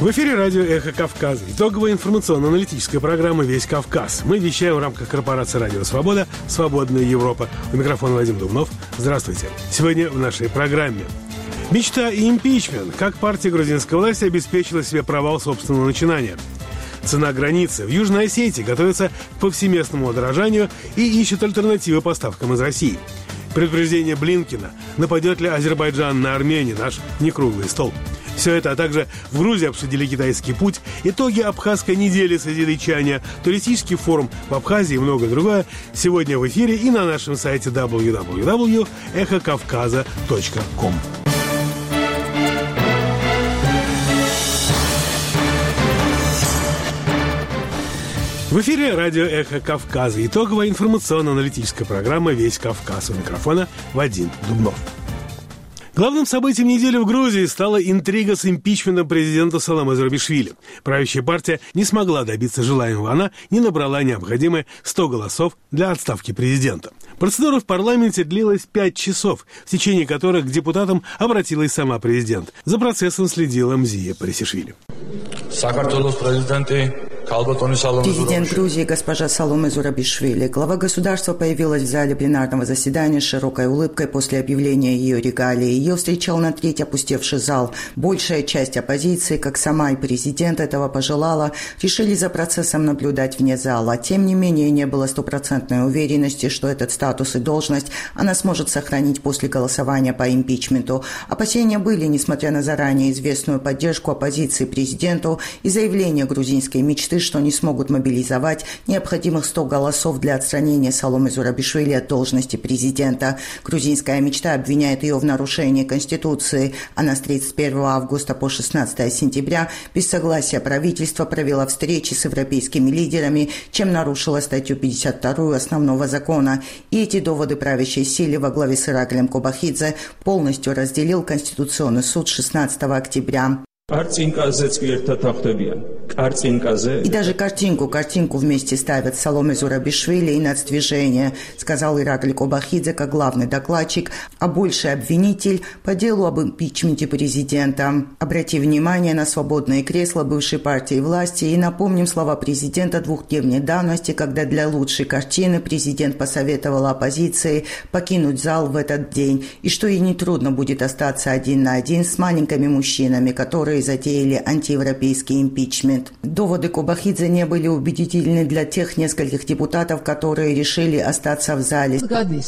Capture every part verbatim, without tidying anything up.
В эфире радио «Эхо Кавказа». Итоговая информационно-аналитическая программа «Весь Кавказ». Мы вещаем в рамках корпорации «Радио Свобода», «Свободная Европа». У микрофона Вадим Дубнов. Здравствуйте. Сегодня в нашей программе. Мечта и импичмент. Как партия грузинской власти обеспечила себе провал собственного начинания. Цена границы. В Южной Осетии готовится к повсеместному удорожанию и ищет альтернативы поставкам из России. Предупреждение Блинкена. Нападет ли Азербайджан на Армению? Наш некруглый стол. Все это, а также в Грузии обсудили китайский путь, итоги абхазской недели созидачания, туристический форум в Абхазии и многое другое сегодня в эфире и на нашем сайте дабл ю дабл ю дабл ю точка эхо кавказа точка ком. В эфире радио «Эхо Кавказа». Итоговая информационно-аналитическая программа «Весь Кавказ». У микрофона Вадим Дубнов. Главным событием недели в Грузии стала интрига с импичментом президента Саломе Зурабишвили. Правящая партия не смогла добиться желаемого. Она не набрала необходимые сто голосов для отставки президента. Процедура в парламенте длилась пять часов, в течение которых к депутатам обратилась сама президент. За процессом следила Мзия Парисишвили. Президент Грузии госпожа Саломе Зурабишвили. Глава государства появилась в зале пленарного заседания с широкой улыбкой после объявления ее регалии. Ее встречал на треть опустевший зал. Большая часть оппозиции, как сама и президент этого пожелала, решили за процессом наблюдать вне зала. Тем не менее, не было стопроцентной уверенности, что этот статус и должность она сможет сохранить после голосования по импичменту. Опасения были, несмотря на заранее известную поддержку оппозиции президенту и заявление грузинской мечты, что не смогут мобилизовать необходимых сто голосов для отстранения Саломе Зурабишвили от должности президента. Грузинская мечта обвиняет ее в нарушении Конституции. Она с тридцать первого августа по шестнадцатое сентября без согласия правительства провела встречи с европейскими лидерами, чем нарушила статью пятьдесят два основного закона. И эти доводы правящей силы во главе с Ираклием Кобахидзе полностью разделил Конституционный суд шестнадцатого октября. И даже картинку, картинку вместе ставят Саломе Зурабишвили и нацдвижение, сказал Ираклий Кобахидзе как главный докладчик, а больший обвинитель по делу об импичменте президента. Обратив внимание на свободные кресла бывшей партии власти и напомним слова президента двухдневной давности, когда для лучшей картины президент посоветовал оппозиции покинуть зал в этот день, и что ей нетрудно будет остаться один на один с маленькими мужчинами, которые затеяли антиевропейский импичмент. Доводы Кобахидзе не были убедительны для тех нескольких депутатов, которые решили остаться в зале.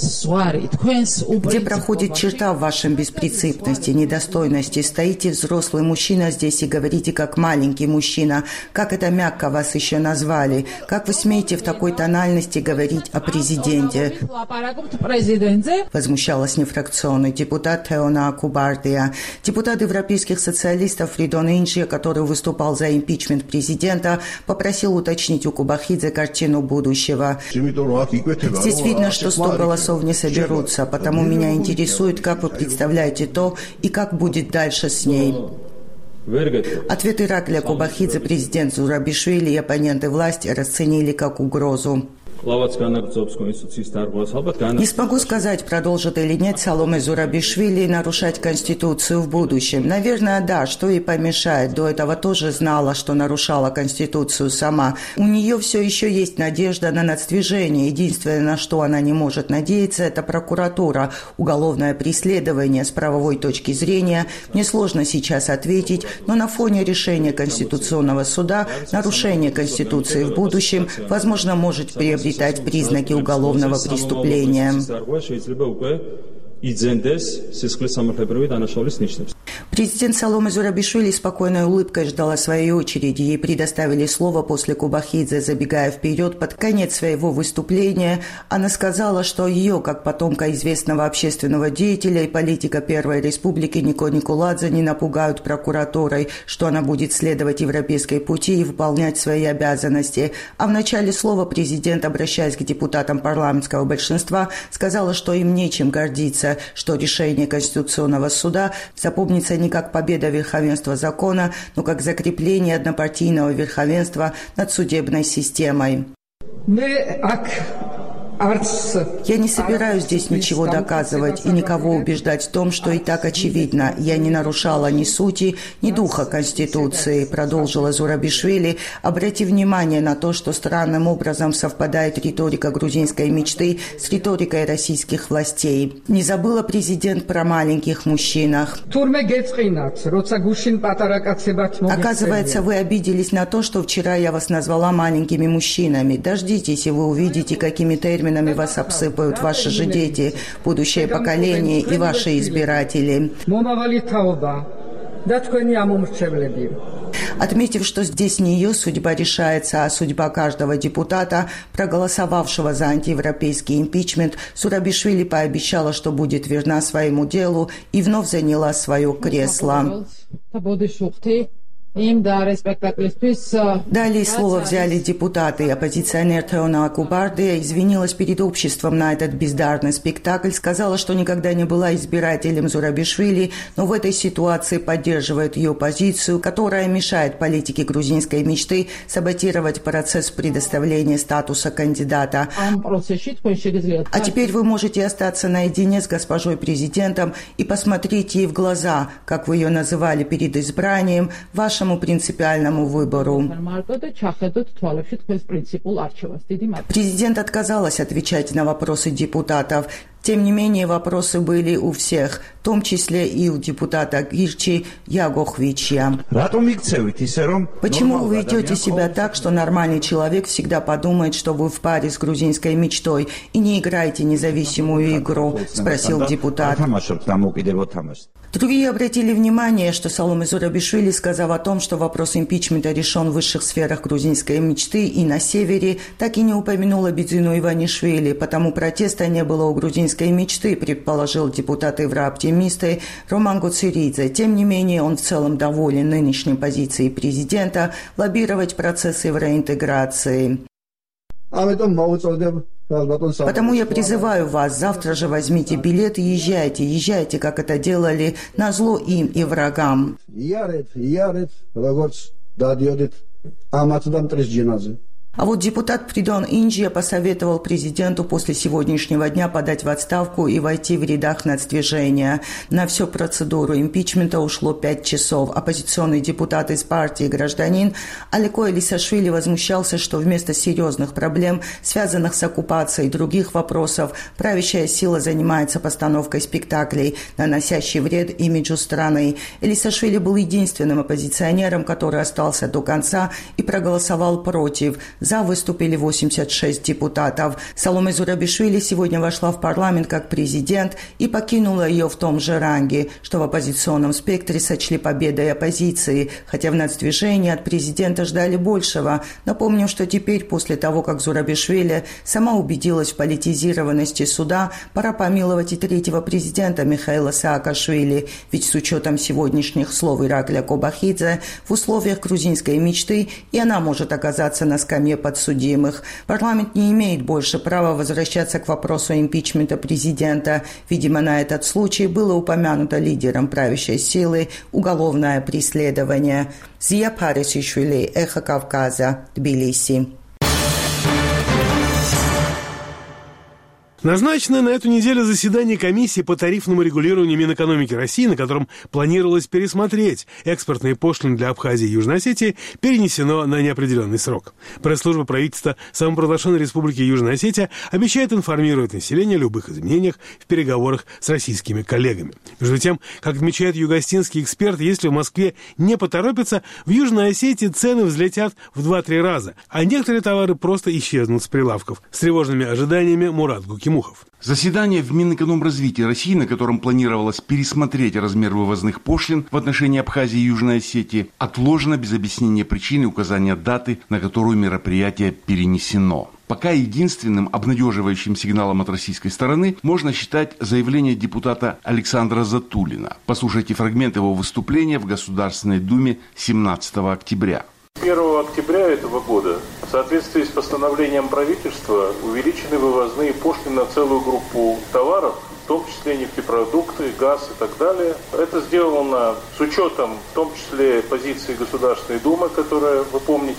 Где проходит черта в вашем беспринципности, недостойности? Стоите взрослый мужчина здесь и говорите как маленький мужчина. Как это мягко вас еще назвали? Как вы смеете в такой тональности говорить о президенте? Возмущалась нефракционный депутат Теона Акубардия. Депутат европейских социалистов Фридон Инджи, который выступал за импичмент президента, попросил уточнить у Кобахидзе картину будущего. Здесь видно, что сто голосов не соберутся, потому меня интересует, как вы представляете то и как будет дальше с ней. Ответ Ираклия Кобахидзе президент Зурабишвили и оппоненты власти расценили как угрозу. Не смогу сказать, продолжит или нет Саломе Зурабишвили нарушать Конституцию в будущем. Наверное, да, что ей помешает. До этого тоже знала, что нарушала Конституцию сама. У нее все еще есть надежда на нацдвижение. Единственное, на что она не может надеяться, это прокуратура. Уголовное преследование с правовой точки зрения. Мне сложно сейчас ответить, но на фоне решения Конституционного суда нарушение Конституции в будущем, возможно, может приобрести признаки уголовного преступления. Президент Саломе Зурабишвили спокойной улыбкой ждала своей очереди. Ей предоставили слово после Кобахидзе. Забегая вперед, под конец своего выступления, она сказала, что ее, как потомка известного общественного деятеля и политика Первой Республики Нико Николадзе, не напугают прокуратурой, что она будет следовать европейской пути и выполнять свои обязанности. А в начале слова президент, обращаясь к депутатам парламентского большинства, сказала, что им нечем гордиться, что решение Конституционного суда запомнится не как победа верховенства закона, но как закрепление однопартийного верховенства над судебной системой. Я не собираюсь здесь ничего доказывать и никого убеждать в том, что и так очевидно. Я не нарушала ни сути, ни духа Конституции, продолжила Зурабишвили, обратив внимание на то, что странным образом совпадает риторика грузинской мечты с риторикой российских властей. Не забыла президент про маленьких мужчинах. Оказывается, вы обиделись на то, что вчера я вас назвала маленькими мужчинами. Дождитесь, и вы увидите, какими терминами вас обсыпают ваши же дети, будущее поколение и ваши избиратели. Отметив, что здесь не ее судьба решается, а судьба каждого депутата, проголосовавшего за антиевропейский импичмент, Зурабишвили пообещала, что будет верна своему делу и вновь заняла свое кресло. Далее слово взяли депутаты. Оппозиционер Теона Акубардия извинилась перед обществом на этот бездарный спектакль, сказала, что никогда не была избирателем Зурабишвили, но в этой ситуации поддерживает ее позицию, которая мешает политике грузинской мечты саботировать процесс предоставления статуса кандидата. А теперь вы можете остаться наедине с госпожой президентом и посмотреть ей в глаза, как вы ее называли перед избранием, вашему принципиальному выбору. Президент отказалась отвечать на вопросы депутатов. Тем не менее, вопросы были у всех, в том числе и у депутата Гирчи Ягохвича. Почему вы ведете себя так, что нормальный человек всегда подумает, что вы в паре с грузинской мечтой и не играете независимую игру? Спросил депутат. Другие обратили внимание, что Саломе Зурабишвили, сказав о том, что вопрос импичмента решен в высших сферах грузинской мечты и на севере, так и не упомянула Бидзину Иванишвили, потому протеста не было у грузинской мечты, предположил депутат еврооптимисты Роман Гуцеридзе. Тем не менее, он в целом доволен нынешней позицией президента лоббировать процесс евроинтеграции. Потому я призываю вас, завтра же возьмите билет и езжайте, езжайте, как это делали, назло им и врагам. А вот депутат Придон Инджия посоветовал президенту после сегодняшнего дня подать в отставку и войти в рядах нацдвижения. На всю процедуру импичмента ушло пять часов. Оппозиционный депутат из партии «Гражданин» Алико Элисашвили возмущался, что вместо серьезных проблем, связанных с оккупацией и других вопросов, правящая сила занимается постановкой спектаклей, наносящих вред имиджу страны. Элисашвили был единственным оппозиционером, который остался до конца и проголосовал против. За выступили восемьдесят шесть депутатов. Саломе Зурабишвили сегодня вошла в парламент как президент и покинула ее в том же ранге, что в оппозиционном спектре сочли победой оппозиции, хотя в нацдвижении от президента ждали большего. Напомню, что теперь, после того, как Зурабишвили сама убедилась в политизированности суда, пора помиловать и третьего президента Михаила Саакашвили, ведь с учетом сегодняшних слов Иракля Кобахидзе, в условиях грузинской мечты и она может оказаться на скамье подсудимых. Парламент не имеет больше права возвращаться к вопросу импичмента президента. Видимо, на этот случай было упомянуто лидером правящей силы уголовное преследование. Зия Парисишвили, Эхо Кавказа, Тбилиси. Назначенное на эту неделю заседание комиссии по тарифному регулированию Минэкономики России, на котором планировалось пересмотреть экспортные пошлины для Абхазии и Южной Осетии, перенесено на неопределенный срок. Пресс-служба правительства самопровозглашенной Республики Южная Осетия обещает информировать население о любых изменениях в переговорах с российскими коллегами. Между тем, как отмечает югостинский эксперт, если в Москве не поторопятся, в Южной Осетии цены взлетят в два-три раза, а некоторые товары просто исчезнут с прилавков. С тревожными ожиданиями Мурат Гукимухов. Заседание в Минэкономразвитии России, на котором планировалось пересмотреть размер вывозных пошлин в отношении Абхазии и Южной Осетии, отложено без объяснения причин и указания даты, на которую мероприятие перенесено. Пока единственным обнадеживающим сигналом от российской стороны можно считать заявление депутата Александра Затулина. Послушайте фрагмент его выступления в Государственной Думе семнадцатого октября. первого октября этого года в соответствии с постановлением правительства увеличены вывозные пошлины на целую группу товаров, в том числе нефтепродукты, газ и так далее. Это сделано с учетом, в том числе, позиции Государственной Думы, которая, вы помните,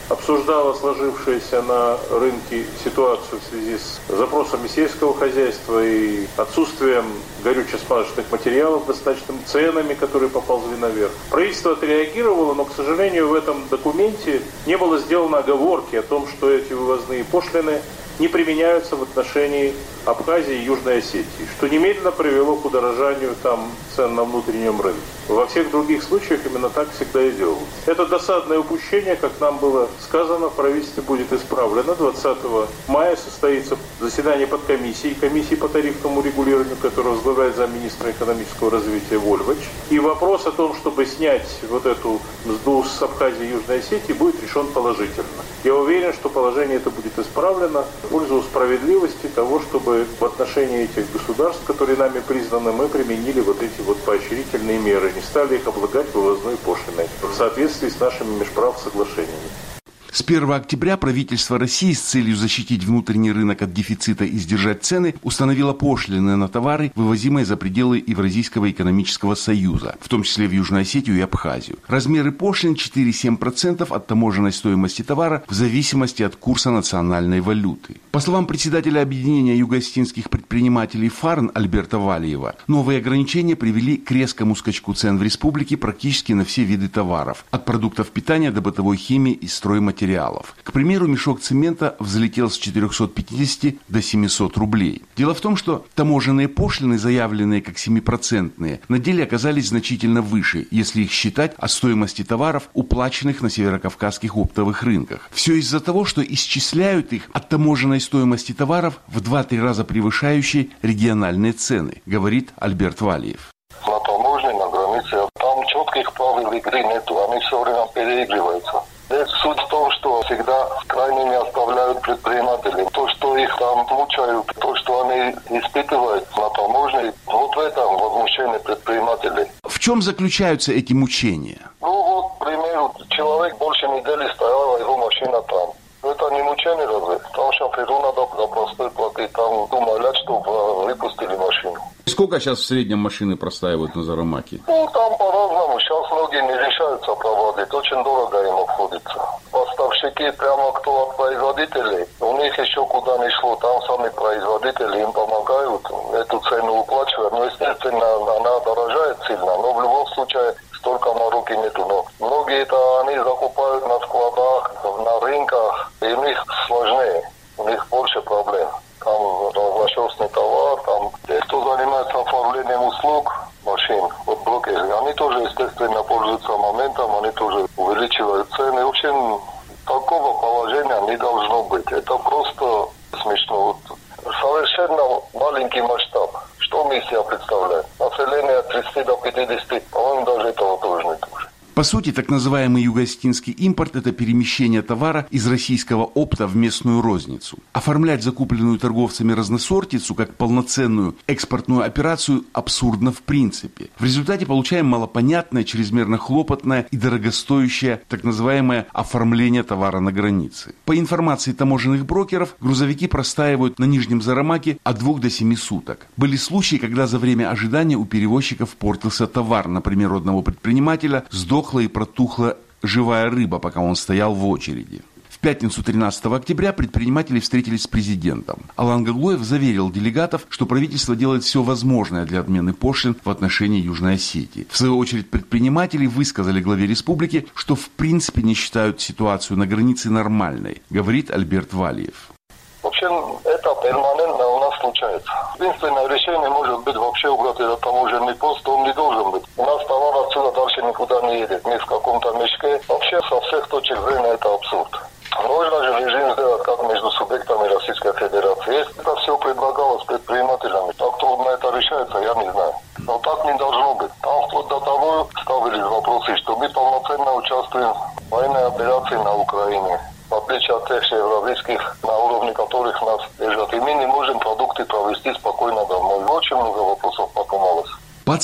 обсуждала сложившуюся на рынке ситуацию в связи с запросами сельского хозяйства и отсутствием горюче-смазочных материалов, достаточными ценами, которые поползли наверх. Правительство отреагировало, но, к сожалению, в этом документе не было сделано оговорки о том, что эти вывозные пошлины не применяются в отношении Абхазии и Южной Осетии, что немедленно привело к удорожанию там цен на внутреннем рынке. Во всех других случаях именно так всегда и делалось. Это досадное упущение, как нам было сказано, в правительстве будет исправлено. двадцатого мая состоится заседание подкомиссии, комиссии по тарифному регулированию, которое возглавляет замминистра экономического развития Вольвач. И вопрос о том, чтобы снять вот эту мзду с Абхазии и Южной Осетии, будет решен положительно. Я уверен, что положение это будет исправлено в пользу справедливости того, чтобы в отношении этих государств, которые нами признаны, мы применили вот эти вот поощрительные меры, не стали их облагать вывозной пошлиной в соответствии с нашими межправ-соглашениями. С первого октября правительство России с целью защитить внутренний рынок от дефицита и сдержать цены установило пошлины на товары, вывозимые за пределы Евразийского экономического союза, в том числе в Южную Осетию и Абхазию. Размеры пошлин четыре целых семь десятых процента от таможенной стоимости товара в зависимости от курса национальной валюты. По словам председателя объединения юго-осетинских предпринимателей ФАРН Альберта Валиева, новые ограничения привели к резкому скачку цен в республике практически на все виды товаров, от продуктов питания до бытовой химии и стройматериалов. К примеру, мешок цемента взлетел с четырехсот пятидесяти до семисот рублей. Дело в том, что таможенные пошлины, заявленные как семипроцентные, на деле оказались значительно выше, если их считать от стоимости товаров, уплаченных на северокавказских оптовых рынках. Все из-за того, что исчисляют их от таможенной стоимости товаров в два-три раза превышающей региональные цены, говорит Альберт Валиев. На таможне, на границе, там четких правил игры нету, они все время переигрываются. Здесь суть в том, что всегда крайними оставляют предпринимателей. То, что их там мучают, то, что они испытывают на таможне, вот в этом возмущение предпринимателей. В чем заключаются эти мучения? Ну вот, к примеру, человек больше недели стоял, а его машина там. Это не мучение разве? Там шоферу надо за простой платить, там умолять, чтобы выпустили машину. Сколько сейчас в среднем машины простаивают на Зарамаке? Ну, там по-разному. Сейчас многие не решаются проводить. Очень дорого им обходится. Поставщики, прямо кто от производителей, у них еще куда ни шло. Там сами производители им помогают эту цену уплачивать. Ну, естественно, она дорожает сильно. Но в любом случае столько на руки нету. Но многие это они закупают на складах, на рынках. И у них сложнее. У них больше проблем. Там разношерстный товар, там те, кто занимается оформлением услуг машин, вот блокеры, они тоже, естественно, пользуются моментом, они тоже увеличивают цены. В общем, такого положения не должно быть. Это просто смешно. Вот совершенно маленький масштаб. Что мы из себя представляем? Население от тридцати до пятидесяти, по-моему, даже этого тоже не тоже. По сути, так называемый юго-осетинский импорт – это перемещение товара из российского опта в местную розницу. Оформлять закупленную торговцами разносортицу как полноценную экспортную операцию абсурдно в принципе. В результате получаем малопонятное, чрезмерно хлопотное и дорогостоящее так называемое оформление товара на границе. По информации таможенных брокеров, грузовики простаивают на Нижнем Зарамаке от двух до семи суток. Были случаи, когда за время ожидания у перевозчиков портился товар, например, у одного предпринимателя сдох и протухла живая рыба, пока он стоял в очереди. В пятницу тринадцатого октября предприниматели встретились с президентом. Алан Гаглоев заверил делегатов, что правительство делает все возможное для отмены пошлин в отношении Южной Осетии. В свою очередь предприниматели высказали главе республики, что в принципе не считают ситуацию на границе нормальной, говорит Альберт Валиев. В общем, это перманентно у нас случается. Единственное решение может быть вообще убрать этот таможенный пост, он не должен быть. У нас товар отсюда дальше никуда не едет, ни в каком-то мешке. Вообще, со всех точек зрения, это абсурд. Можно же режим сделать как между субъектами Российской Федерации. Если это все предлагалось предпринимателями, так трудно это решается, я не знаю. Но так не должно быть. Там вплоть до того ставились вопросы, что мы полноценно участвуем в военной операции на Украине. В отличие от тех евразийских, на уровне которых нас держат. И мы не можем продукты провести спокойно домой. Очень много вопросов подумалось. Под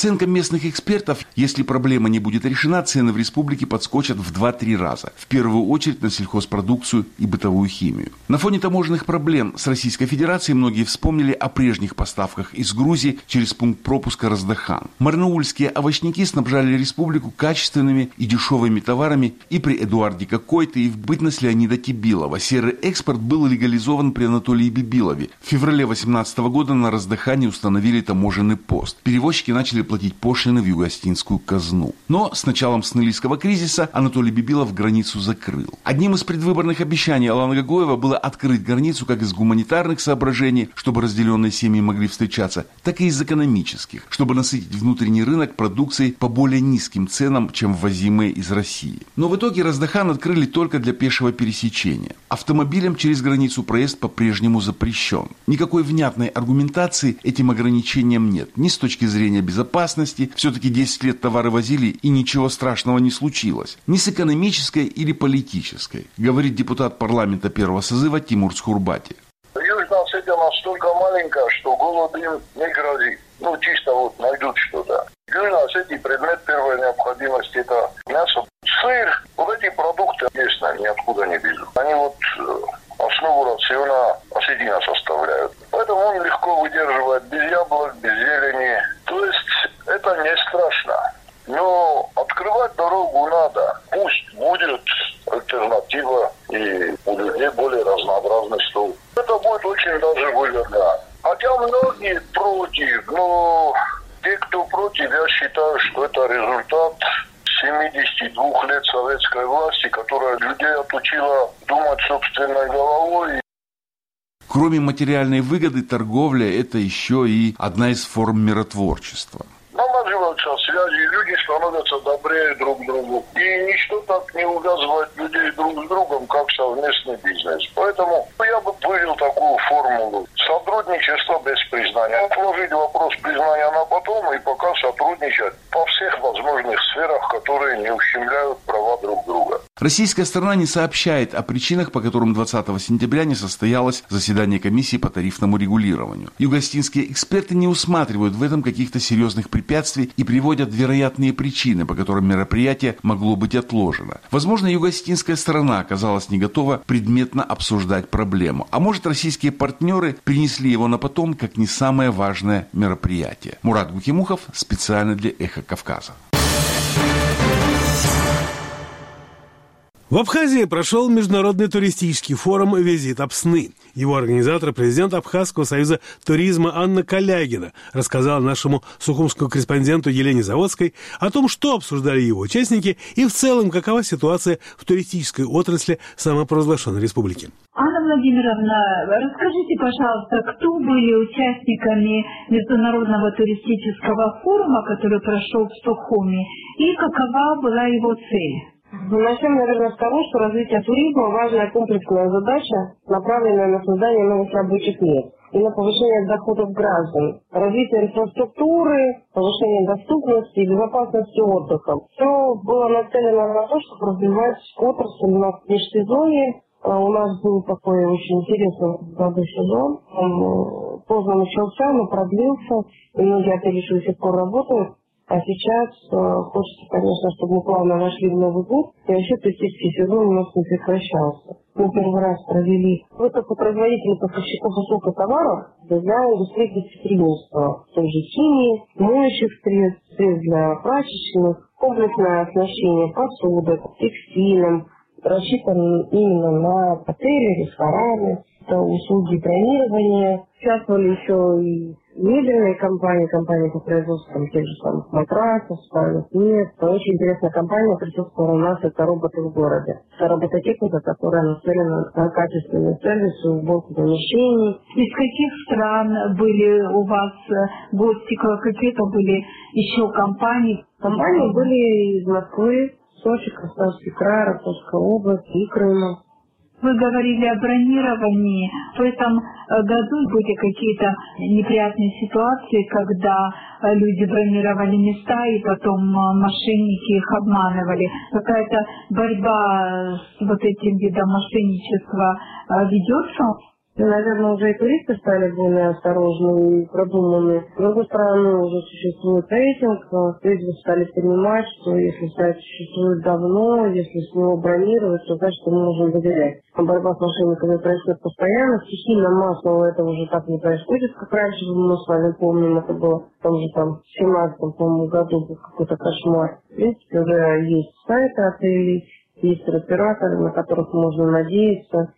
По оценкам местных экспертов, если проблема не будет решена, цены в республике подскочат в два-три раза. В первую очередь на сельхозпродукцию и бытовую химию. На фоне таможенных проблем с Российской Федерацией многие вспомнили о прежних поставках из Грузии через пункт пропуска Раздахан. Марнаульские овощники снабжали республику качественными и дешевыми товарами и при Эдуарде Кокойте, и в бытность Леонида Тибилова. Серый экспорт был легализован при Анатолии Бибилове. В феврале две тысячи восемнадцатого года на Раздахане установили таможенный пост. Перевозчики начали платить пошлины в юго-остинскую казну. Но с началом снылийского кризиса Анатолий Бибилов границу закрыл. Одним из предвыборных обещаний Алана Гагоева было открыть границу как из гуманитарных соображений, чтобы разделенные семьи могли встречаться, так и из экономических, чтобы насытить внутренний рынок продукцией по более низким ценам, чем ввозимые из России. Но в итоге Раздахан открыли только для пешего пересечения. Автомобилям через границу проезд по-прежнему запрещен. Никакой внятной аргументации этим ограничениям нет. Ни с точки зрения безопасности, все-таки десять лет товары возили и ничего страшного не случилось. Ни с экономической или политической, говорит депутат парламента первого созыва Тимур Схурбати. Южная Осетия настолько маленькая, что голод им не грозит. Ну, чисто вот найдут что-то. В Южной Осетии предмет первой необходимости – это мясо, сыр. Вот эти продукты, естественно, ниоткуда не везут. Они вот основу рациона осетина составляют. Поэтому он легко выдерживает без яблок, без зелени. То есть это не страшно. Но открывать дорогу надо. Пусть будет альтернатива и у людей более разнообразный стол. Это будет очень даже выгодно. Хотя многие против, но те, кто против, я считаю, что это результат семидесяти двух лет советской власти, которая людей отучила думать собственной головой. Кроме материальной выгоды, торговля – это еще и одна из форм миротворчества. Налаживаются связи, люди становятся добрее друг другу. И ничто так не увязывает людей друг с другом, как совместный бизнес. Поэтому я бы вывел такую формулу. Сотрудничество без признания. Отложить вопрос признания на потом и пока сотрудничать по всех возможных сферах, которые не ущемляют права друг друга. Российская сторона не сообщает о причинах, по которым двадцатого сентября не состоялось заседание комиссии по тарифному регулированию. Юго-остинские эксперты не усматривают в этом каких-то серьезных препятствий и приводят вероятные причины, по которым мероприятие могло быть отложено. Возможно, юго-остинская сторона оказалась не готова предметно обсуждать проблему. А может, российские партнеры принесли его на потом, как не самое важное мероприятие. Мурат Гукимухов специально для «Эхо Кавказа». В Абхазии прошел международный туристический форум «Визит Апсны». Его организатор, президент Абхазского союза туризма Анна Калягина, рассказала нашему сухумскому корреспонденту Елене Заводской о том, что обсуждали его участники и в целом какова ситуация в туристической отрасли самопровозглашенной республики. Анна Владимировна, расскажите, пожалуйста, кто были участниками международного туристического форума, который прошел в Стокгольме, и какова была его цель? Начнем, наверное, с того, что развитие туризма – важная комплексная задача, направленная на создание новых рабочих мест и на повышение доходов граждан, развитие инфраструктуры, повышение доступности и безопасности отдыха. Все было нацелено на то, чтобы развивать отрасль на межсезонье. У нас был такой очень интересный молодой сезон. Он поздно начался, но продлился, и многие отели еще до сих пор работают. А сейчас э, хочется, конечно, чтобы мы плавно вошли в Новый год, и вообще туристический сезон у нас не прекращался. Мы первый раз провели выставку производителей поставщиков и срока товаров для индустрии гостеприимства, в том же химии, моющих средств, средств для прачечных, комплексное оснащение посудой, текстилем, рассчитан именно на отели, рестораны, это услуги бронирования. Участвовали еще и мебельные компании, компании по производству там, тех же самых матрасов, спальных мест. Очень интересная компания присутствовала у нас, это роботы в городе. Это робототехника, которая нацелена на качественный сервис и уборку помещений. Из каких стран были у вас гости, какие-то были еще компании? Компании были из Москвы, Сочи, Краснодарский край, Ростовская область и Крыма. Вы говорили о бронировании. В этом году были какие-то неприятные ситуации, когда люди бронировали места и потом мошенники их обманывали. Какая-то борьба с вот этим видом мошенничества ведется? И, наверное, уже и туристы стали более осторожны и продуманы. С другой стороны, уже существует рейтинг. Люди стали понимать, что если сайт существует давно, если с него бронировать, то значит, мы можем доверять. Борьба с мошенниками происходит постоянно. Стихийно, массово это уже так не происходит, как раньше. Мы с вами помним, это было в том же там семнадцатом, по-моему, году был какой-то кошмар. В принципе, уже есть сайты отелей, есть операторы, на которых можно надеяться.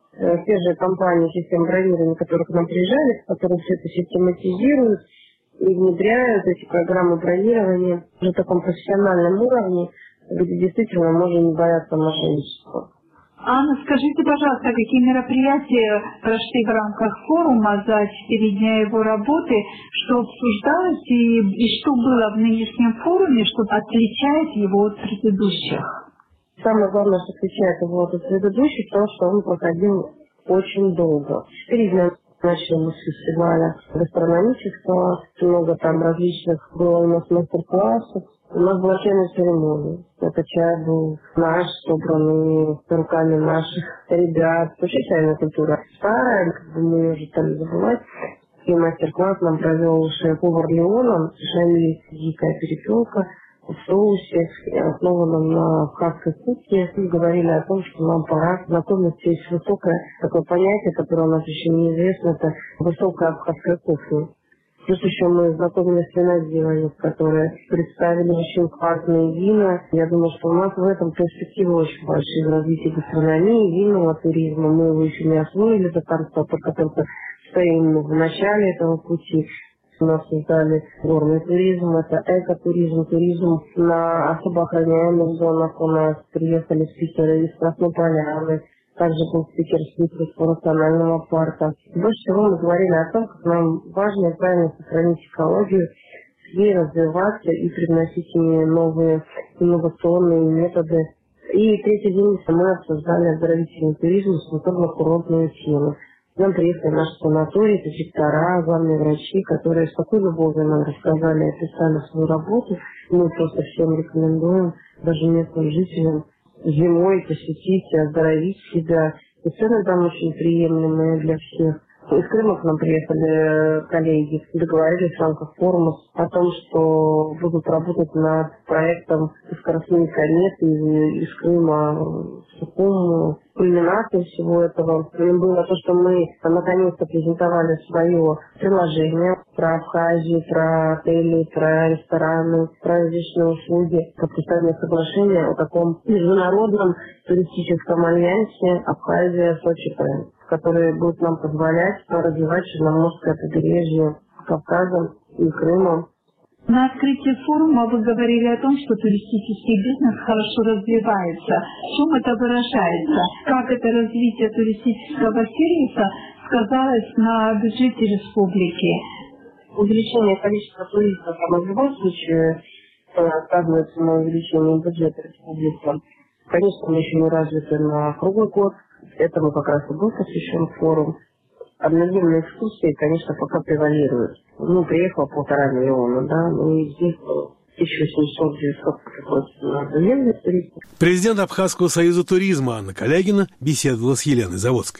Те же компании систем бронирования, которые к нам приезжали, которые все это систематизируют и внедряют эти программы бронирования на таком профессиональном уровне, где действительно можно не бояться мошенничества. Анна, скажите, пожалуйста, какие мероприятия прошли в рамках форума за четыре дня его работы, что обсуждалось и, и что было в нынешнем форуме, что отличает его от предыдущих? Самое главное, что отличает его от предыдущих, то, что он проходил очень долго. Четыре дня начали с фестиваля гастрономического, много там различных было у нас мастер-классов. У нас была чайная церемония. Это чай был наш, собранный руками наших ребят. Вообще чайная культура старая, как бы мы уже стали забывать. И мастер-класс нам провел шеф-повар Леона, совершенно дикая перепелка в соусе, основанном на абхазской кухне. Мы говорили о том, что нам пора знакомиться с высокое такое понятие, которое у нас еще неизвестно, это высокая абхазская кухня. Плюс еще мы знакомились с виноделами, которые представили очень классные вина. Я думаю, что у нас в этом перспективы очень большие в развитии гастрономии, винного туризма. Мы его еще не освоили до конца, только-только стоим в начале этого пути. У нас создали горный туризм, это экотуризм, туризм на особо охраняемых зонах. У нас приехали спикеры из Красной Поляны. Также был спикер Свитовского национального парка. Больше всего мы говорили о том, как нам важно и правильно сохранить экологию, ей развиваться и привносить новые инновационные методы. И третий день мы обсуждали оздоровительный туризм с культурно-курортную тему. К нам приехали наши санатории, директора, главные врачи, которые с такой любовью нам рассказали и описали свою работу. Мы просто всем рекомендуем, даже местным жителям, зимой посетить, оздоровить себя. И цены там очень приемлемые для всех. Из Крыма к нам приехали коллеги, договорились в рамках форума о том, что будут работать над проектом скоростной кометы из, из Крыма в Сухум. Кульминацией всего этого было то, что мы наконец-то презентовали свое приложение про Абхазию, про отели, про рестораны, про различные услуги, подписание соглашения о таком международном туристическом альянсе Абхазия-Сочи Бренд, который будет нам позволять развивать Черноморское побережье Кавказом и Крымом. На открытии форума вы говорили о том, что туристический бизнес хорошо развивается. В чем это выражается? Как это развитие туристического сервиса сказалось на бюджете республики? Увеличение количества туристов в любом случае сказывается на увеличении бюджета республики. Конечно, мы еще не развиты на круглый год. Этому как раз и был посвящен форум. Однодневные экскурсии, конечно, пока превалируют. Ну, приехало полтора миллиона, да, ну и здесь тысяча восемьсот - девятьсот приходится на однодневные туристы. Президент Абхазского союза туризма Анна Калягина беседовала с Еленой Заводской.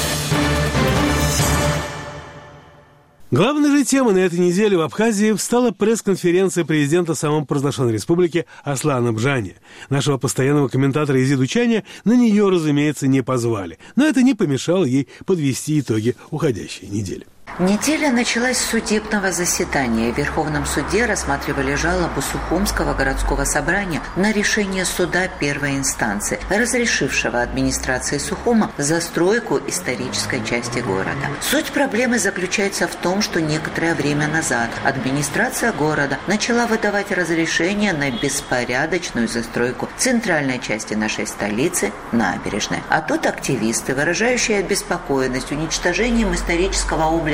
Главной же темой на этой неделе в Абхазии стала пресс-конференция президента самопровозглашенной республики Аслана Бжани. Нашего постоянного комментатора из Идучания на нее, разумеется, не позвали. Но это не помешало ей подвести итоги уходящей недели. Неделя началась с судебного заседания. В Верховном суде рассматривали жалобу Сухумского городского собрания на решение суда первой инстанции, разрешившего администрации Сухума застройку исторической части города. Суть проблемы заключается в том, что некоторое время назад администрация города начала выдавать разрешение на беспорядочную застройку центральной части нашей столицы, набережной. А тут активисты, выражающие обеспокоенность уничтожением исторического облика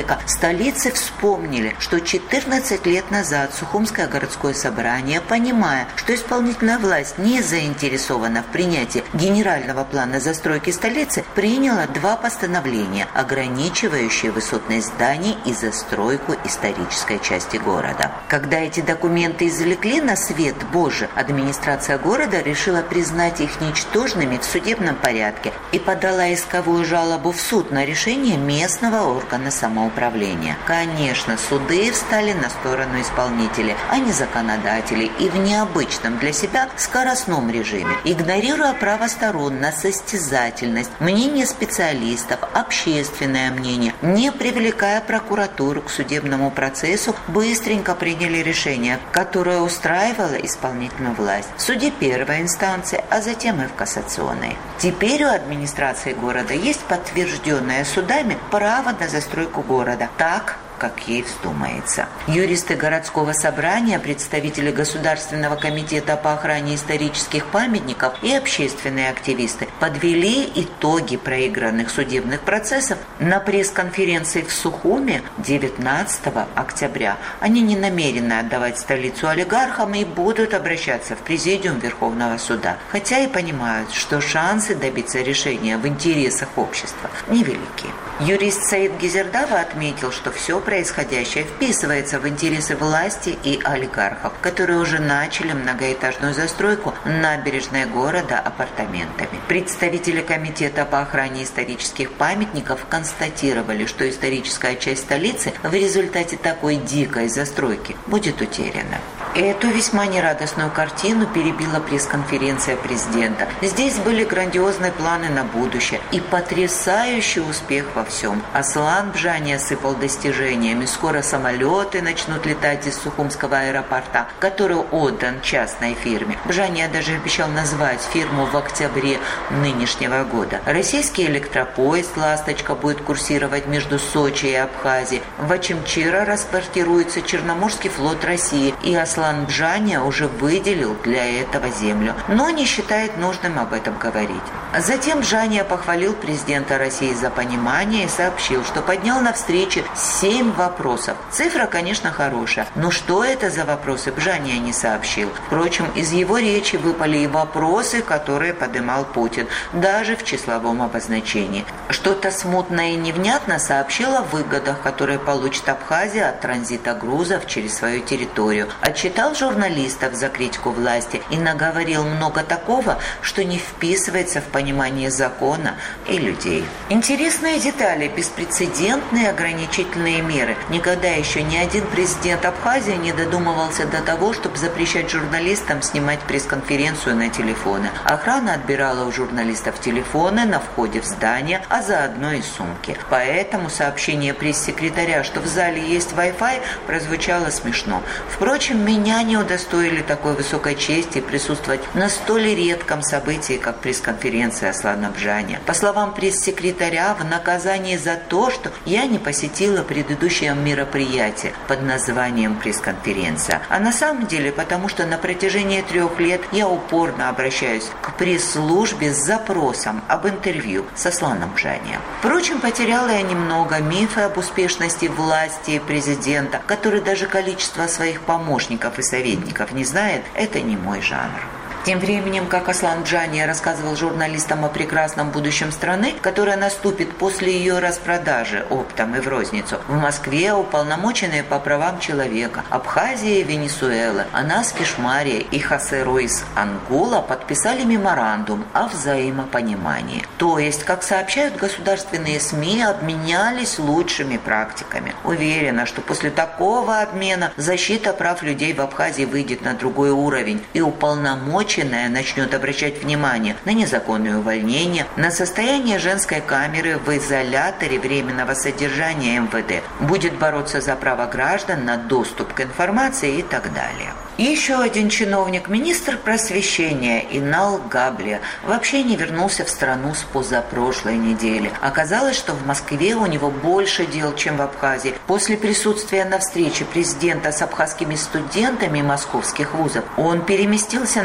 века столицы вспомнили, что четырнадцать лет назад Сухумское городское собрание, понимая, что исполнительная власть не заинтересована в принятии генерального плана застройки столицы, приняло два постановления, ограничивающие высотность зданий и застройку исторической части города. Когда эти документы извлекли на свет Божий, администрация города решила признать их ничтожными в судебном порядке и подала исковую жалобу в суд на решение местного органа самоуправления. Конечно, суды встали на сторону исполнителей, а не законодателей, и в необычном для себя скоростном режиме, игнорируя право сторон на состязательность, мнение специалистов, общественное мнение, не привлекая прокуратуру к судебному процессу, быстренько приняли решение, которое устраивало исполнительную власть в суде первой инстанции, а затем и в кассационной. Теперь у администрации города есть подтвержденное судами право на застройку города так, как ей вздумается. Юристы городского собрания, представители Государственного комитета по охране исторических памятников и общественные активисты подвели итоги проигранных судебных процессов на пресс-конференции в Сухуме девятнадцатого октября. Они не намерены отдавать столицу олигархам и будут обращаться в Президиум Верховного суда, хотя и понимают, что шансы добиться решения в интересах общества невелики. Юрист Саид Гизердава отметил, что все происходящее вписывается в интересы власти и олигархов, которые уже начали многоэтажную застройку набережной города апартаментами. Представители Комитета по охране исторических памятников констатировали, что историческая часть столицы в результате такой дикой застройки будет утеряна. Эту весьма нерадостную картину перебила пресс-конференция президента. Здесь были грандиозные планы на будущее и потрясающий успех во всем. Аслан Бжани осыпал достижениями. Скоро самолеты начнут летать из Сухумского аэропорта, который отдан частной фирме. Бжани даже обещал назвать фирму в октябре нынешнего года. Российский электропоезд «Ласточка» будет курсировать между Сочи и Абхазией. В Очимчира расквартируется Черноморский флот России, и Аслан Бжани уже выделил для этого землю, но не считает нужным об этом говорить. Затем Бжани похвалил президента России за понимание и сообщил, что поднял на встрече семь вопросов. Цифра, конечно, хорошая, но что это за вопросы, Бжани не сообщил. Впрочем, из его речи выпали и вопросы, которые поднимал Путин, даже в числовом обозначении. Что-то смутно и невнятно сообщил о выгодах, которые получит Абхазия от транзита грузов через свою территорию. Отчитал журналистов за критику власти и наговорил много такого, что не вписывается в понимание закона и людей. Интересные детали, беспрецедентные ограничительные меры. Никогда еще ни один президент Абхазии не додумывался до того, чтобы запрещать журналистам снимать пресс-конференцию на телефоны. Охрана отбирала у журналистов телефоны на входе в здание, а заодно и сумки. Поэтому сообщение пресс-секретаря, что в зале есть Wi-Fi, прозвучало смешно. Впрочем, меня не удостоили такой высокой чести присутствовать на столь редком событии, как пресс-конференция Аслана Бжани. По словам пресс-секретаря, в наказание за то, что я не посетила предыдущее мероприятие под названием пресс-конференция. А на самом деле, потому что на протяжении трех лет я упорно обращаюсь к пресс-службе с запросом об интервью с Асланом Бжани. Впрочем, потеряла я немного мифы об успешности власти и президента, который даже количество своих помощников и советников не знает, это не мой жанр. Тем временем, как Аслан Бжани рассказывал журналистам о прекрасном будущем страны, которая наступит после ее распродажи оптом и в розницу, в Москве уполномоченные по правам человека Абхазия и Венесуэла, Анас Кишмария и Хосе Руис Ангула подписали меморандум о взаимопонимании. То есть, как сообщают государственные СМИ, обменялись лучшими практиками. Уверена, что после такого обмена защита прав людей в Абхазии выйдет на другой уровень, и уполномоченные начнет обращать внимание на незаконное увольнение, на состояние женской камеры в изоляторе временного содержания эм вэ дэ, будет бороться за право граждан на доступ к информации и так далее. Еще один чиновник, министр просвещения Инал Габли, вообще не вернулся в страну с позапрошлой недели. Оказалось, что в Москве у него больше дел, чем в Абхазии. После присутствия на встрече президента с абхазскими студентами московских вузов он переместился на конференцию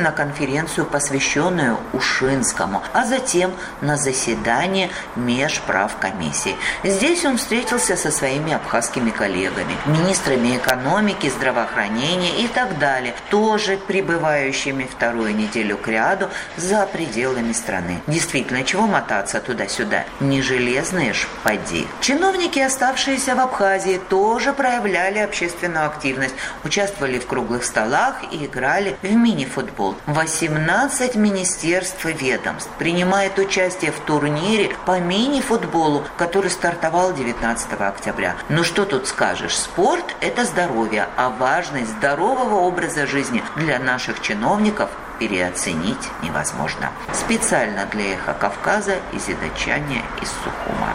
конференцию, посвященную Ушинскому, а затем на заседание межправкомиссии. Здесь он встретился со своими абхазскими коллегами, министрами экономики, здравоохранения и так далее, тоже прибывающими вторую неделю кряду за пределами страны. Действительно, чего мотаться туда-сюда? Не железные ж поди. Чиновники, оставшиеся в Абхазии, тоже проявляли общественную активность, участвовали в круглых столах и играли в мини-футбол. восемнадцать министерств и ведомств принимает участие в турнире по мини-футболу, который стартовал девятнадцатого октября. Ну что тут скажешь? Спорт – это здоровье, а важность здорового образа жизни для наших чиновников переоценить невозможно. Специально для «Эхо Кавказа» из Идачания из Сухума.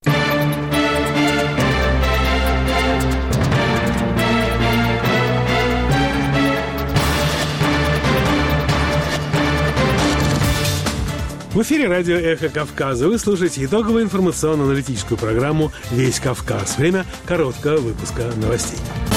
В эфире радио «Эхо Кавказа». Вы слушаете итоговую информационно-аналитическую программу «Весь Кавказ». Время короткого выпуска новостей.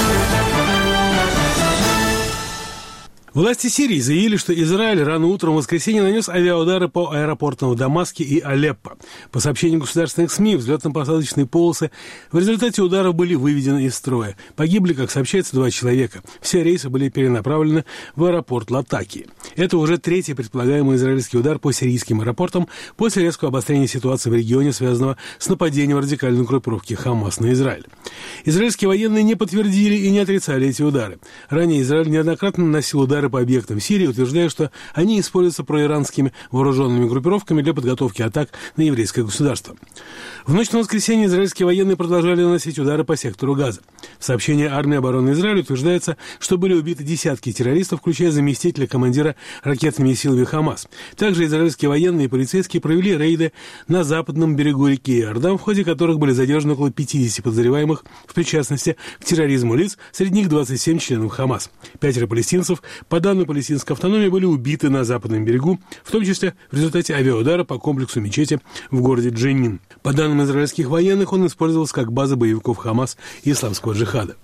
Власти Сирии заявили, что Израиль рано утром в воскресенье нанес авиаудары по аэропортам в Дамаске и Алеппо. По сообщению государственных СМИ, взлетно-посадочные полосы в результате ударов были выведены из строя. Погибли, как сообщается, два человека. Все рейсы были перенаправлены в аэропорт Латакии. Это уже третий предполагаемый израильский удар по сирийским аэропортам после резкого обострения ситуации в регионе, связанного с нападением радикальной группировки «Хамас» на Израиль. Израильские военные не подтвердили и не отрицали эти удары. Ранее Израиль неоднократно наносил удары по объектам Сирии, утверждая, что они используются проиранскими вооруженными группировками для подготовки атак на еврейское государство. В ночь на воскресенье израильские военные продолжали наносить удары по сектору Газа. В сообщении армии обороны Израиля утверждается, что были убиты десятки террористов, включая заместителя командира ракетными силами Хамас. Также израильские военные и полицейские провели рейды на западном берегу реки Иордан, в ходе которых были задержаны около пятидесяти подозреваемых в причастности к терроризму лиц, среди них двадцать семь членов Хамас. Пятеро палестинцев, по данным палестинской автономии, были убиты на западном берегу, в том числе в результате авиаудара по комплексу мечети в городе Дженнин. По данным израильских военных, он использовался как база боевиков Хамас и исламского джихада.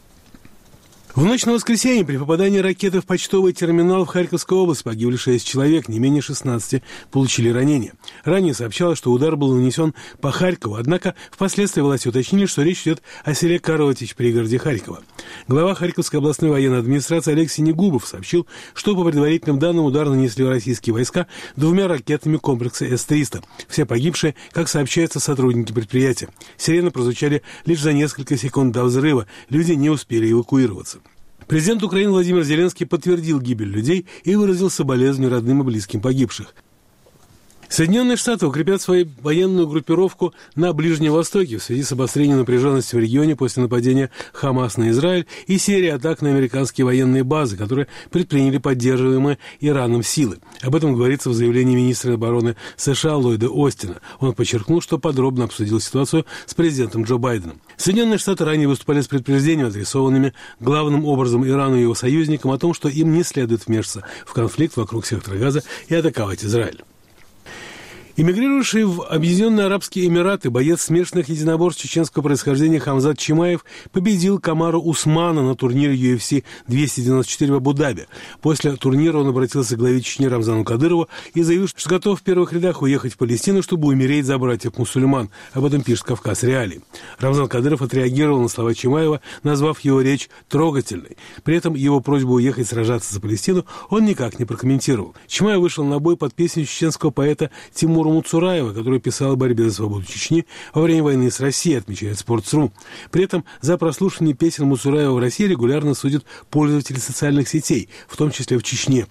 В ночь на воскресенье при попадании ракеты в почтовый терминал в Харьковской области погибли шесть человек, не менее шестнадцати получили ранения. Ранее сообщалось, что удар был нанесен по Харькову, однако впоследствии власти уточнили, что речь идет о селе Коротич в пригороде Харькова. Глава Харьковской областной военной администрации Алексей Негубов сообщил, что по предварительным данным удар нанесли российские войска двумя ракетами комплекса эс триста. Все погибшие, как сообщается, сотрудники предприятия. Сирены прозвучали лишь за несколько секунд до взрыва, люди не успели эвакуироваться. Президент Украины Владимир Зеленский подтвердил гибель людей и выразил соболезнования родным и близким погибших. Соединенные Штаты укрепят свою военную группировку на Ближнем Востоке в связи с обострением напряженности в регионе после нападения Хамас на Израиль и серии атак на американские военные базы, которые предприняли поддерживаемые Ираном силы. Об этом говорится в заявлении министра обороны США Ллойда Остина. Он подчеркнул, что подробно обсудил ситуацию с президентом Джо Байденом. Соединенные Штаты ранее выступали с предупреждениями, адресованными главным образом Ирану и его союзникам, о том, что им не следует вмешиваться в конфликт вокруг сектора Газа и атаковать Израиль. Эмигрировавший в Объединенные Арабские Эмираты боец смешанных единоборств чеченского происхождения Хамзат Чимаев победил Камару Усмана на турнире ю эф си двести девяносто четыре в Абу-Даби. После турнира он обратился к главе Чечни Рамзану Кадырову и заявил, что готов в первых рядах уехать в Палестину, чтобы умереть за братьев-мусульман. Об этом пишет «Кавказ Реалии». Рамзан Кадыров отреагировал на слова Чимаева, назвав его речь трогательной. При этом его просьбу уехать сражаться за Палестину он никак не прокомментировал. Чимаев вышел на бой под песню чеченского поэта Тимура Муцураева, который писал о борьбе за свободу Чечни во время войны с Россией, отмечает Sports.ru. При этом за прослушивание песен Муцураева в России регулярно судят пользователи социальных сетей, в том числе в Чечне.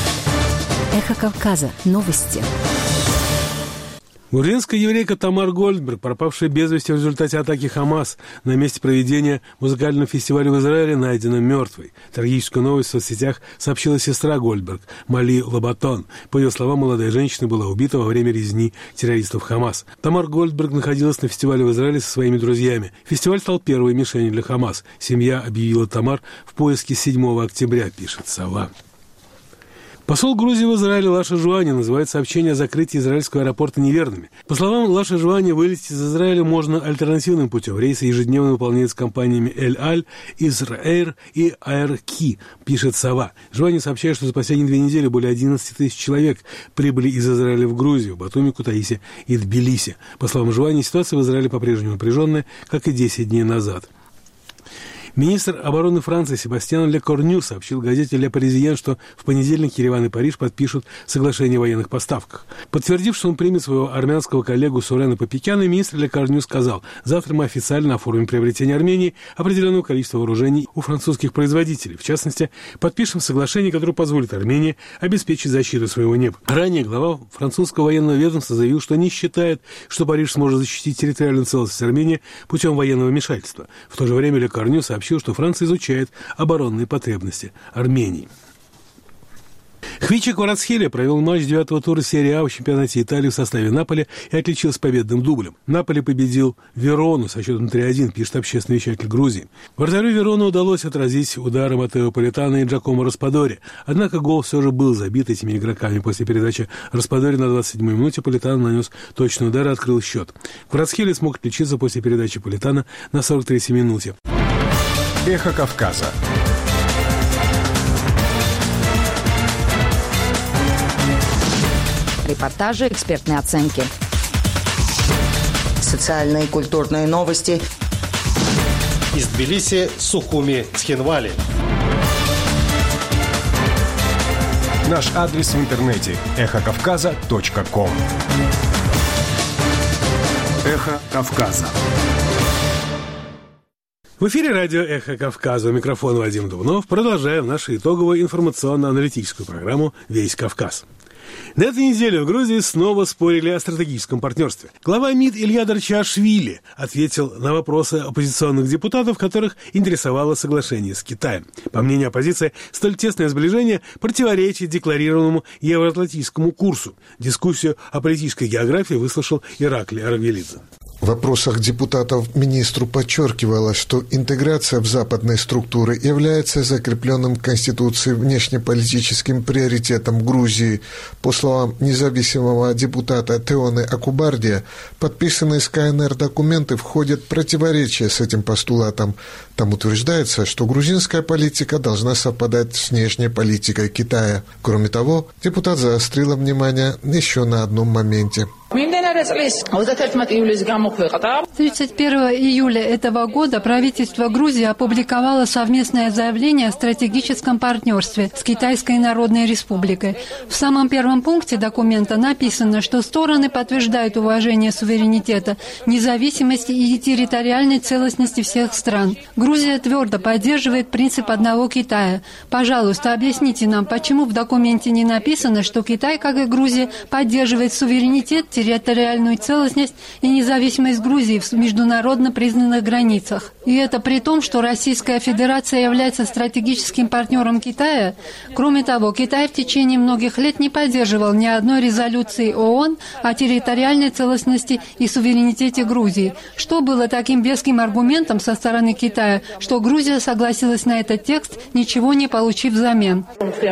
Эхо Кавказа. Новости. Грузинская еврейка Тамар Гольдберг, пропавшая без вести в результате атаки Хамас, на месте проведения музыкального фестиваля в Израиле найдена мертвой. Трагическую новость в соцсетях сообщила сестра Гольдберг, Мали Лабатон. По ее словам, молодая женщина была убита во время резни террористов Хамас. Тамар Гольдберг находилась на фестивале в Израиле со своими друзьями. Фестиваль стал первой мишенью для Хамас. Семья объявила Тамар в поиске седьмого октября, пишет «Сова». Посол Грузии в Израиле Лаша Жуани называет сообщение о закрытии израильского аэропорта неверными. По словам Лаша Жуани, вылететь из Израиля можно альтернативным путем. Рейсы ежедневно выполняются компаниями Эль-Аль, Израэль и Аэрки, пишет Сова. Жуани сообщает, что за последние две недели более одиннадцать тысяч человек прибыли из Израиля в Грузию, Батуми, Кутаиси и Тбилиси. По словам Жуани, ситуация в Израиле по-прежнему напряженная, как и десять дней назад. Министр обороны Франции Себастьян Лекорню сообщил газете «Ле Паризьен», что в понедельник Ереван и Париж подпишут соглашение о военных поставках. Подтвердив, что он примет своего армянского коллегу Сурена Папикяна, министр Лекорню сказал: «Завтра мы официально оформим приобретение Армении определенного количества вооружений у французских производителей. В частности, подпишем соглашение, которое позволит Армении обеспечить защиту своего неба». Ранее глава французского военного ведомства заявил, что не считает, что Париж сможет защитить территориальную целостность Армении путем военного вмешательства. В то же время Лекорню сообщил, что Франция изучает оборонные потребности Армении. Хвича Кварацхелия провел матч девятого тура серии А в чемпионате Италии в составе Наполи и отличился победным дублем. Наполи победил Верону со счетом три один, пишет общественный вещатель Грузии. Вратарю Вероны удалось отразить удары Матео Политано и Джакомо Распадори. Однако гол все же был забит этими игроками. После передачи Распадори на двадцать седьмой минуте Политано нанес точный удар и открыл счет. Кварацхелия смог отличиться после передачи Политано на сорок третьей минуте. Эхо Кавказа. Репортажи, экспертные оценки. Социальные и культурные новости. Из Тбилиси, Сухуми, Цхинвали. Наш адрес в интернете эхо кавказа точка ком. Эхо Кавказа. В эфире радио «Эхо Кавказа». У микрофона Вадим Дубнов. Продолжаем нашу итоговую информационно-аналитическую программу «Весь Кавказ». На этой неделе в Грузии снова спорили о стратегическом партнерстве. Глава МИД Илья Дарчашвили ответил на вопросы оппозиционных депутатов, которых интересовало соглашение с Китаем. По мнению оппозиции, столь тесное сближение противоречит декларированному евроатлантическому курсу. Дискуссию о политической географии выслушал Ираклий Арвелидзе. В вопросах депутатов министру подчеркивалось, что интеграция в западные структуры является закрепленным в Конституции внешнеполитическим приоритетом Грузии. По словам независимого депутата Теоны Акубардия, подписанные с КНР документы входят в противоречие с этим постулатом. Там утверждается, что грузинская политика должна совпадать с внешней политикой Китая. Кроме того, депутат заострил внимание еще на одном моменте. тридцать первого июля этого года правительство Грузии опубликовало совместное заявление о стратегическом партнерстве с Китайской Народной Республикой. В самом первом пункте документа написано, что стороны подтверждают уважение суверенитета, независимости и территориальной целостности всех стран. Грузия твердо поддерживает принцип одного Китая. Пожалуйста, объясните нам, почему в документе не написано, что Китай, как и Грузия, поддерживает суверенитет, территориальную целостность и независимость Грузии в международно признанных границах. И это при том, что Российская Федерация является стратегическим партнером Китая. Кроме того, Китай в течение многих лет не поддерживал ни одной резолюции ООН о территориальной целостности и суверенитете Грузии, что было таким веским аргументом со стороны Китая, что Грузия согласилась на этот текст, ничего не получив взамен.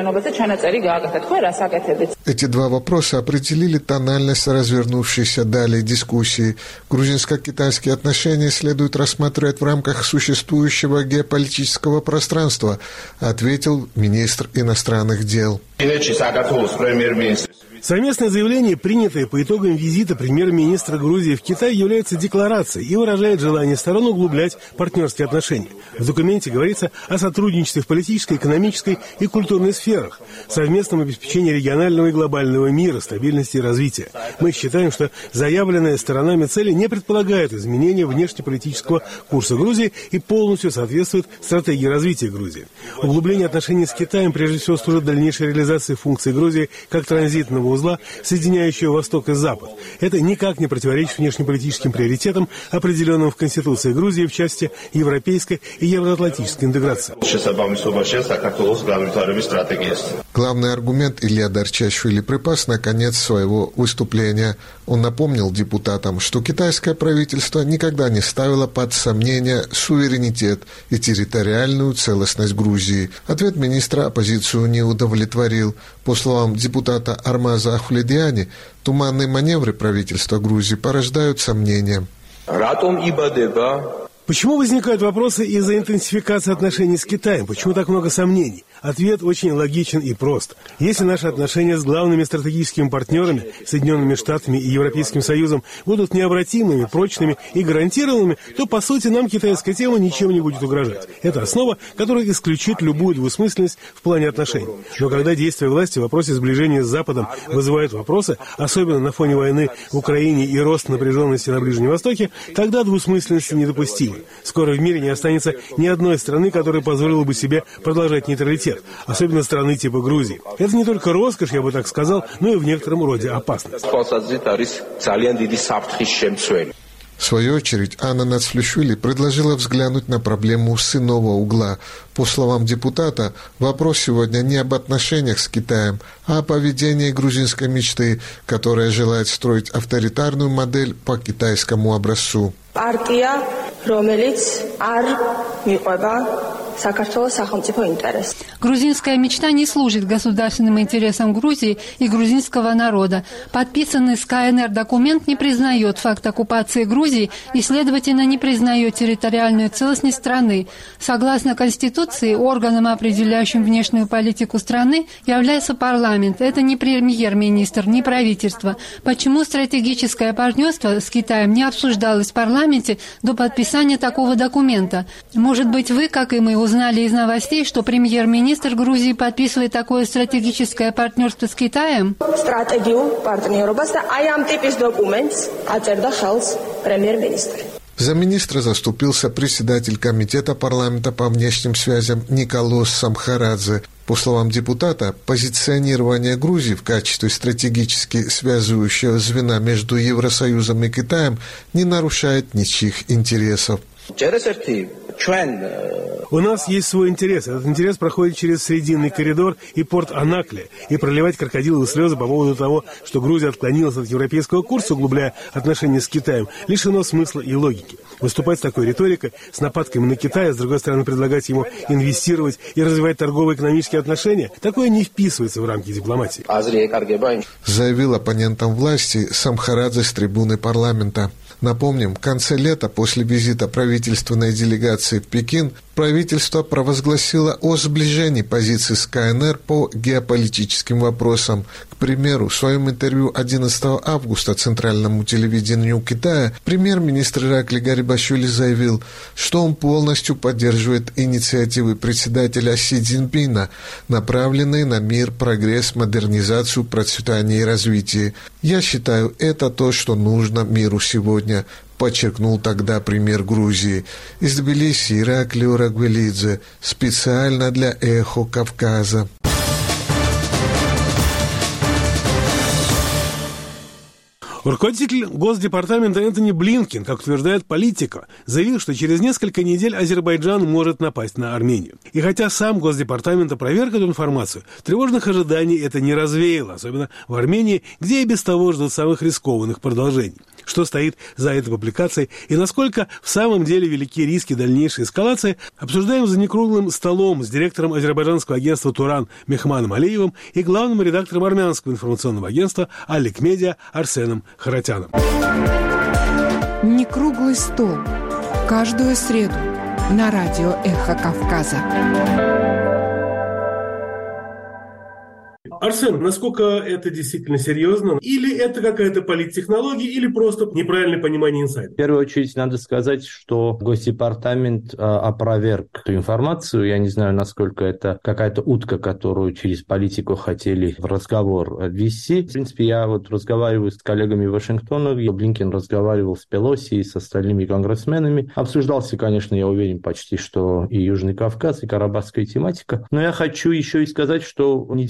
Эти два вопроса определили тональность развернувшейся далее дискуссии. Грузинско-китайские отношения следует рассматривать в рамках существующего геополитического пространства, ответил министр иностранных дел. Совместное заявление, принятое по итогам визита премьер-министра Грузии в Китай, является декларацией и выражает желание сторон углублять партнерские отношения. В документе говорится о сотрудничестве в политической, экономической и культурной сферах, совместном обеспечении регионального и глобального мира, стабильности и развития. Мы считаем, что заявленные сторонами цели не предполагают изменения внешнеполитического курса Грузии и полностью соответствует стратегии развития Грузии. Углубление отношений с Китаем прежде всего служит дальнейшей реализации функций Грузии как транзитного узла, соединяющего Восток и Запад. Это никак не противоречит внешнеполитическим приоритетам, определенным в Конституции Грузии в части европейской и евроатлантической интеграции. Главный аргумент Илья Дарчашвили припас на конец своего выступления. Он напомнил депутатам, что китайское правительство никогда не ставило под сомнение суверенитет и территориальную целостность Грузии. Ответ министра оппозицию не удовлетворил. По словам депутата Армаза Ахуледиани, туманные маневры правительства Грузии порождают сомнения. Почему возникают вопросы из-за интенсификации отношений с Китаем? Почему так много сомнений? Ответ очень логичен и прост. Если наши отношения с главными стратегическими партнерами, Соединенными Штатами и Европейским Союзом, будут необратимыми, прочными и гарантированными, то, по сути, нам китайская тема ничем не будет угрожать. Это основа, которая исключит любую двусмысленность в плане отношений. Но когда действия власти в вопросе сближения с Западом вызывают вопросы, особенно на фоне войны в Украине и рост напряженности на Ближнем Востоке, тогда двусмысленности недопустимы. Скоро в мире не останется ни одной страны, которая позволила бы себе продолжать нейтралитет, особенно страны типа Грузии. Это не только роскошь, я бы так сказал, но и в некотором роде опасность. В свою очередь, Анна Нацфлишвили предложила взглянуть на проблему с иного угла. По словам депутата, вопрос сегодня не об отношениях с Китаем, а о поведении грузинской мечты, которая желает строить авторитарную модель по китайскому образцу. Партия, Ромелиц, Ар, Микоба, Грузинская мечта не служит государственным интересам Грузии и грузинского народа. Подписанный с ка эн эр документ не признает факт оккупации Грузии и, следовательно, не признает территориальную целостность страны. Согласно Конституции, органом, определяющим внешнюю политику страны, является парламент. Это не премьер-министр, не правительство. Почему стратегическое партнерство с Китаем не обсуждалось в парламенте до подписания такого документа? Может быть, вы, как и мы, узнали из новостей, что премьер-министр Грузии подписывает такое стратегическое партнерство с Китаем? Стратегию партнерства, а я типис документ, атерда халс премьер-министр. За министра заступился председатель комитета парламента по внешним связям Николос Самхарадзе. По словам депутата, позиционирование Грузии в качестве стратегически связывающего звена между Евросоюзом и Китаем не нарушает ничьих интересов. У нас есть свой интерес. Этот интерес проходит через Срединный коридор и порт Анакле. И проливать крокодиловые слезы по поводу того, что Грузия отклонилась от европейского курса, углубляя отношения с Китаем, лишено смысла и логики. Выступать с такой риторикой, с нападками на Китай, а с другой стороны предлагать ему инвестировать и развивать торгово-экономические отношения, такое не вписывается в рамки дипломатии. Заявил оппонентам власти Самхарадзе с трибуны парламента. Напомним, в конце лета, после визита правительственной делегации в Пекин, правительство провозгласило о сближении позиций с ка эн эр по геополитическим вопросам. К примеру, в своем интервью одиннадцатого августа Центральному телевидению Китая премьер-министр Иракли Гарибашвили заявил, что он полностью поддерживает инициативы председателя Си Цзиньпина, направленные на мир, прогресс, модернизацию, процветание и развитие. «Я считаю, это то, что нужно миру сегодня», подчеркнул тогда премьер Грузии. Из Тбилиси Иракли Урагвелидзе, специально для «Эхо Кавказа». Руководитель Госдепартамента Энтони Блинкен, как утверждает Политико, заявил, что через несколько недель Азербайджан может напасть на Армению. И хотя сам Госдепартамент опроверг эту информацию, тревожных ожиданий это не развеяло, особенно в Армении, где и без того ждут самых рискованных продолжений. Что стоит за этой публикацией и насколько в самом деле велики риски дальнейшей эскалации, обсуждаем за некруглым столом с директором азербайджанского агентства «Туран» Мехманом Алиевым и главным редактором армянского информационного агентства «Алик Медиа» Арсеном Харатяном. Некруглый стол. Каждую среду на радио «Эхо Кавказа». Арсен, насколько это действительно серьезно? Или это какая-то политтехнология, или просто неправильное понимание инсайда? В первую очередь надо сказать, что Госдепартамент э, опроверг эту информацию. Я не знаю, насколько это какая-то утка, которую через политику хотели в разговор ввести. В принципе, я вот разговариваю с коллегами в Вашингтоне. Блинкен разговаривал с Пелоси и с остальными конгрессменами. Обсуждался, конечно, я уверен, почти что и Южный Кавказ, и карабахская тематика. Но я хочу еще и сказать, что неделю назад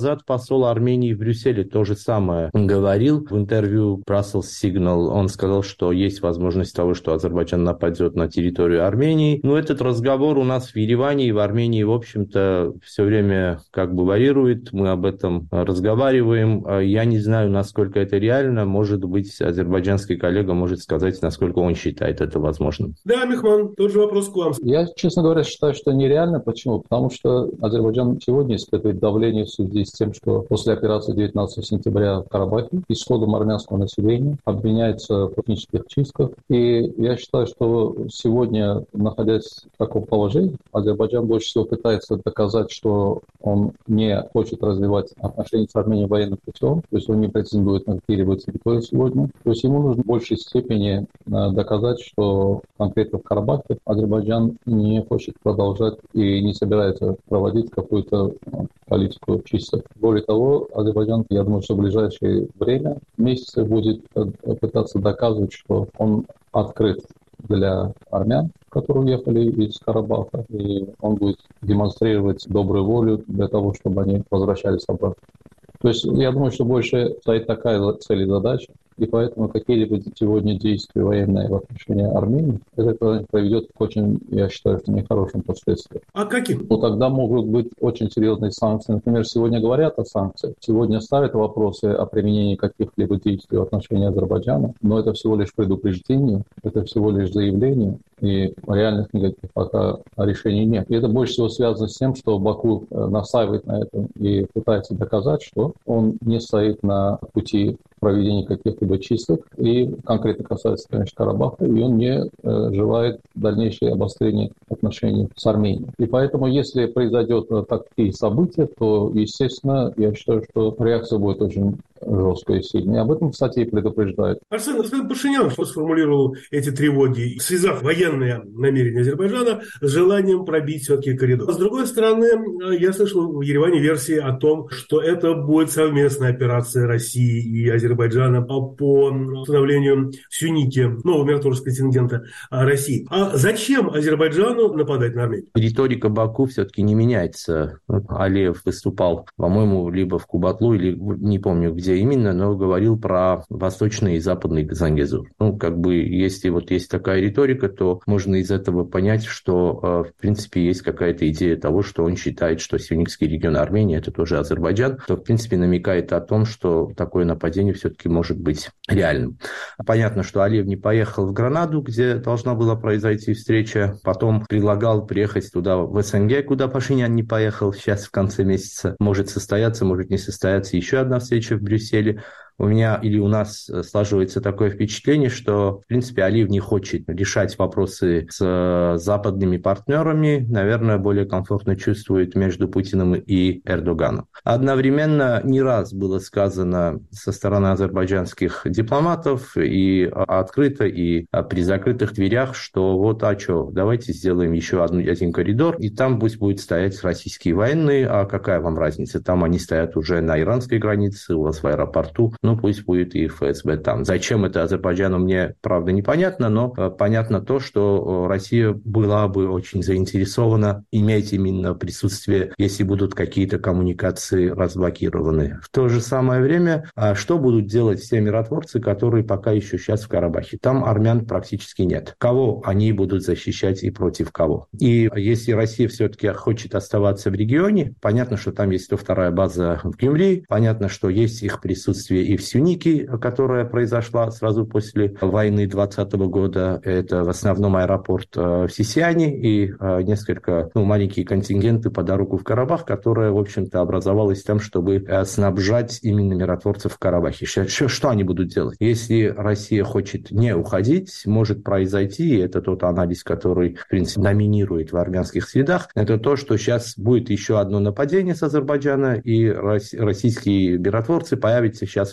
назад посол Армении в Брюсселе то же самое говорил в интервью Brussels Signal. Он сказал, что есть возможность того, что Азербайджан нападет на территорию Армении. Но этот разговор у нас в Ереване и в Армении, в общем-то, все время как бы варьирует. Мы об этом разговариваем. Я не знаю, насколько это реально. Может быть, азербайджанский коллега может сказать, насколько он считает это возможным. Да, Мехман, тот же вопрос к вам. Я, честно говоря, считаю, что нереально. Почему? Потому что Азербайджан сегодня испытывает давление в связи с тем, что после операции девятнадцатого сентября в Карабахе исходом армянского населения обвиняется в этнических чистках. И я считаю, что сегодня, находясь в таком положении, Азербайджан больше всего пытается доказать, что он не хочет развивать отношения с Арменией военным путем, то есть он не претендует на какие-либо территории сегодня. То есть ему нужно в большей степени доказать, что конкретно в Карабахе Азербайджан не хочет продолжать и не собирается проводить какую-то политику чисток. Более того, Азербайджан, я думаю, что в ближайшее время, месяцы, будет пытаться доказывать, что он открыт для армян, которые уехали из Карабаха, и он будет демонстрировать добрую волю для того, чтобы они возвращались обратно. То есть я думаю, что больше стоит такая цель и задача, и поэтому какие-либо сегодня действия военные в отношении Армении, это приведет к очень, я считаю, нехорошим последствиям. А каким? Ну, тогда могут быть очень серьезные санкции. Например, сегодня говорят о санкциях, сегодня ставят вопросы о применении каких-либо действий в отношении Азербайджана, но это всего лишь предупреждение, это всего лишь заявление, и реальных никаких пока решений нет. И это больше всего связано с тем, что Баку настаивает на этом и пытается доказать, что он не стоит на пути проведения каких-либо чисток, и конкретно касается, конечно, Карабаха, и он не э, желает дальнейшее обострение отношений с Арменией. И поэтому, если произойдет такие события, то, естественно, я считаю, что реакция будет очень жесткая и сильная. И об этом, кстати, и предупреждают. Арсен, господин Пашинян сформулировал эти тревоги, связав военные намерения Азербайджана с желанием пробить все-таки коридор. С другой стороны, я слышал в Ереване версии о том, что это будет совместная операция России и Азербайджана по установлению в Сюнике нового миротворческого контингента России. А зачем Азербайджану нападать на Армению? Риторика Баку все-таки не меняется. Алиев выступал, по-моему, либо в Кубатлу, или не помню где именно, но говорил про восточный и западный Зангезур. Ну, как бы, если вот есть такая риторика, то можно из этого понять, что, в принципе, есть какая-то идея того, что он считает, что Сюникский регион Армении – это тоже Азербайджан, то, в принципе, намекает о том, что такое нападение все-таки может быть реальным. Понятно, что Алиев не поехал в Гранаду, где должна была произойти встреча, потом предлагал приехать туда, в СНГ, куда Пашинян не поехал, сейчас в конце месяца может состояться, может не состояться еще одна встреча в Брюсселе. У меня или у нас сложивается такое впечатление, что, в принципе, Алиев не хочет решать вопросы с западными партнерами, наверное, более комфортно чувствует между Путиным и Эрдоганом. Одновременно не раз было сказано со стороны азербайджанских дипломатов и открыто, и при закрытых дверях, что вот, а что, давайте сделаем еще один, один коридор, и там пусть будут стоять российские военные, а какая вам разница, там они стоят уже на иранской границе, у вас в аэропорту, ну, пусть будет и ФСБ там. Зачем это Азербайджану, мне, правда, непонятно, но э, понятно то, что Россия была бы очень заинтересована иметь именно присутствие, если будут какие-то коммуникации разблокированы. В то же самое время, а что будут делать все миротворцы, которые пока еще сейчас в Карабахе? Там армян практически нет. Кого они будут защищать и против кого? И если Россия все-таки хочет оставаться в регионе, понятно, что там есть сто вторая база в Гюмри, понятно, что есть их присутствие и в Сюнике, которая произошла сразу после войны двадцатого года. Это в основном аэропорт в Сисиане и несколько ну, маленькие контингенты по дорогу в Карабах, которая, в общем-то, образовалась тем, чтобы снабжать именно миротворцев в Карабахе. Что, что они будут делать? Если Россия хочет не уходить, может произойти, и это тот анализ, который, в принципе, доминирует в армянских средах, это то, что сейчас будет еще одно нападение с Азербайджана, и российские миротворцы появятся сейчас в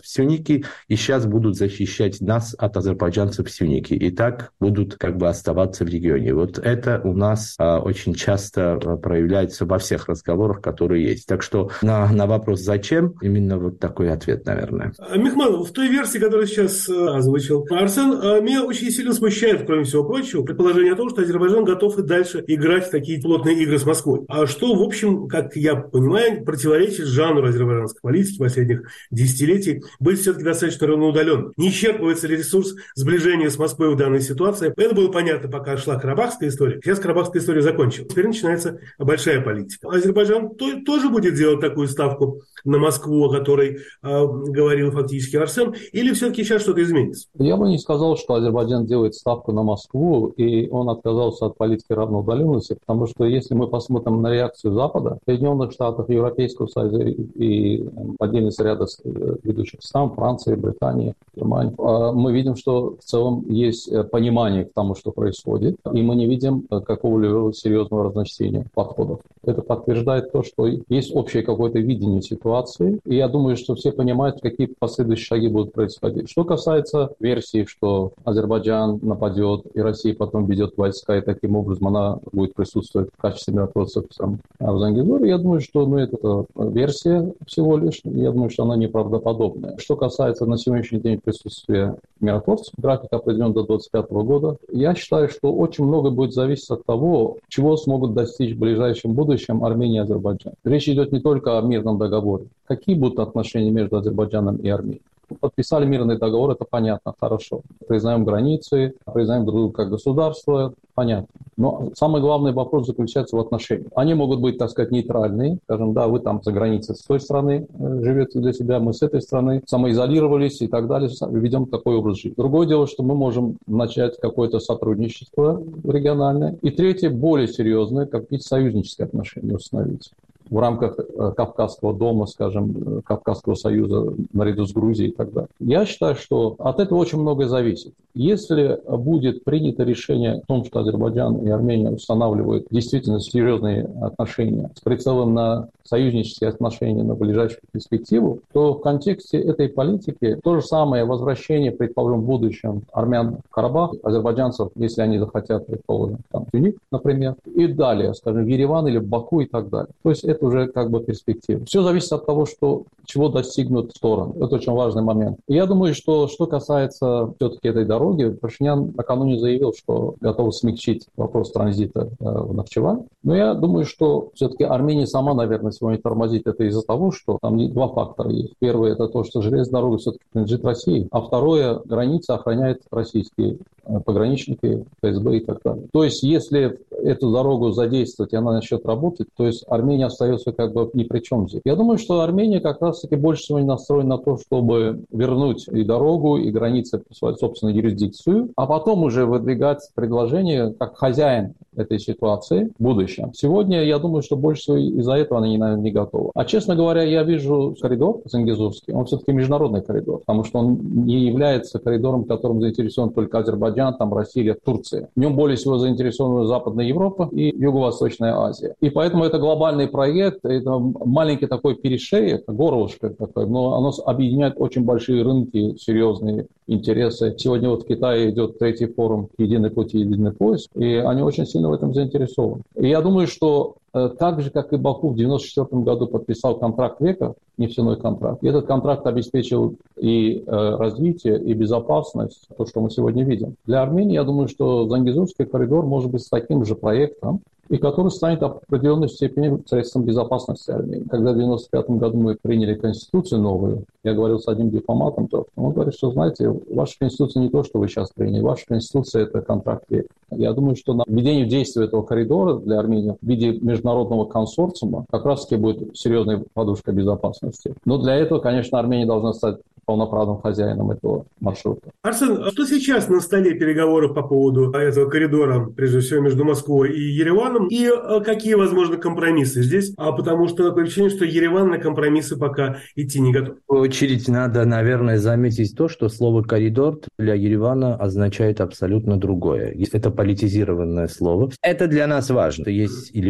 сюнники, и сейчас будут защищать нас от азербайджанцев сюнники. И так будут как бы оставаться в регионе. Вот это у нас а, очень часто проявляется во всех разговорах, которые есть. Так что на, на вопрос «зачем?» именно вот такой ответ, наверное. Мехман, в той версии, которую сейчас озвучил Арсен, меня очень сильно смущает, кроме всего прочего, предположение о том, что Азербайджан готов и дальше играть в такие плотные игры с Москвой. А что, в общем, как я понимаю, противоречит жанру азербайджанской политики последних десятилетий, быть все-таки достаточно равноудаленным. Не исчерпывается ли ресурс сближения с Москвой в данной ситуации? Это было понятно, пока шла карабахская история. Сейчас карабахская история закончилась. Теперь начинается большая политика. Азербайджан то, тоже будет делать такую ставку на Москву, о которой э, говорил фактически Арсен, или все-таки сейчас что-то изменится? Я бы не сказал, что Азербайджан делает ставку на Москву, и он отказался от политики равноудаленности, потому что если мы посмотрим на реакцию Запада, в Соединенных Штатах, Европейского Союза и отдельно ряда ведущих стран, Франции, Британии, Германии, мы видим, что в целом есть понимание к тому, что происходит, и мы не видим какого-либо серьезного разночтения подходов. Это подтверждает то, что есть общее какое-то видение ситуации, и я думаю, что все понимают, какие последующие шаги будут происходить. Что касается версии, что Азербайджан нападет, и Россия потом ведет войска, и таким образом она будет присутствовать в качестве миротворцев в Зангезуре, я думаю, что ну, это версия всего лишь, я думаю, что она неправдоподобная. Что касается на сегодняшний день присутствия миротворцев, график определен до двадцать пятого года, я считаю, что очень много будет зависеть от того, чего смогут достичь в ближайшем будущем Армения и Азербайджан. Речь идет не только о мирном договоре. Какие будут отношения между Азербайджаном и Арменией? Подписали мирный договор, это понятно, хорошо. Признаем границы, признаем друг друга как государство, понятно. Но самый главный вопрос заключается в отношениях. Они могут быть, так сказать, нейтральные. Скажем, да, вы там за границей с той страны живете для себя, мы с этой страны самоизолировались и так далее, ведем такой образ жизни. Другое дело, что мы можем начать какое-то сотрудничество региональное. И третье, более серьезное, какие-то союзнические отношения установить в рамках Кавказского дома, скажем, Кавказского союза наряду с Грузией и так далее. Я считаю, что от этого очень многое зависит. Если будет принято решение о том, что Азербайджан и Армения устанавливают действительно серьезные отношения с прицелом на союзнические отношения на ближайшую перспективу, то в контексте этой политики то же самое возвращение, предположим, в будущем армян в Карабах, азербайджанцев, если они захотят, предположим, там, Тюник, например, и далее, скажем, в Ереван или в Баку и так далее. То есть это уже как бы перспектива. Все зависит от того, что, чего достигнут стороны. Это очень важный момент. И я думаю, что что касается все-таки этой дороги, Пашинян накануне заявил, что готов смягчить вопрос транзита э, в Нахчевань. Но я думаю, что все-таки Армения сама, наверное, сегодня тормозит это из-за того, что там два фактора есть. Первый – это то, что железная дорога все-таки принадлежит России. А второе – граница охраняет российские пограничники, ФСБ и так далее. То есть, если эту дорогу задействовать, и она начнет работать, то есть Армения остается как бы ни при чем здесь. Я думаю, что Армения как раз-таки больше всего настроена на то, чтобы вернуть и дорогу, и границы в свою собственную юрисдикцию, а потом уже выдвигать предложение как хозяин этой ситуации в будущем. Сегодня, я думаю, что больше всего из-за этого они, наверное, не готовы. А, честно говоря, я вижу коридор Зангезурский, он все-таки международный коридор, потому что он не является коридором, которым заинтересован только Азербайджан, там Россия или Турция. В нем более всего заинтересована Западная Европа и Юго-Восточная Азия. И поэтому это глобальный проект, это маленький такой перешеек, горлышко такое, но оно объединяет очень большие рынки, серьезные интересы. Сегодня вот в Китае идет третий форум «Единый путь, единый поиск», и они очень сильно в этом заинтересованы. И я думаю, что так же, как и Баку в девяносто четвёртом году подписал контракт века, нефтяной контракт, и этот контракт обеспечил и э, развитие, и безопасность, то, что мы сегодня видим. Для Армении, я думаю, что Зангезурский коридор может быть с таким же проектом, и который станет в определенной степени средством безопасности Армении. Когда в девяносто пятом году мы приняли конституцию новую, я говорил с одним дипломатом, то он говорит, что, знаете, ваша конституция не то, что вы сейчас приняли, ваша конституция – это контракт века. Я думаю, что на введение в действие этого коридора для Армении в виде международного консорциума как раз-таки будет серьезной подушкой безопасности. Но для этого, конечно, Армения должна стать полноправным хозяином этого маршрута. Арсен, а что сейчас на столе переговоров по поводу этого коридора, прежде всего, между Москвой и Ереваном, и какие, возможно, компромиссы здесь? А потому что такое ощущение, что Ереван на компромиссы пока идти не готов. В очередь надо, наверное, заметить то, что слово «коридор» для Еревана означает абсолютно другое. Это политизированное слово. Это для нас важно. Есть или был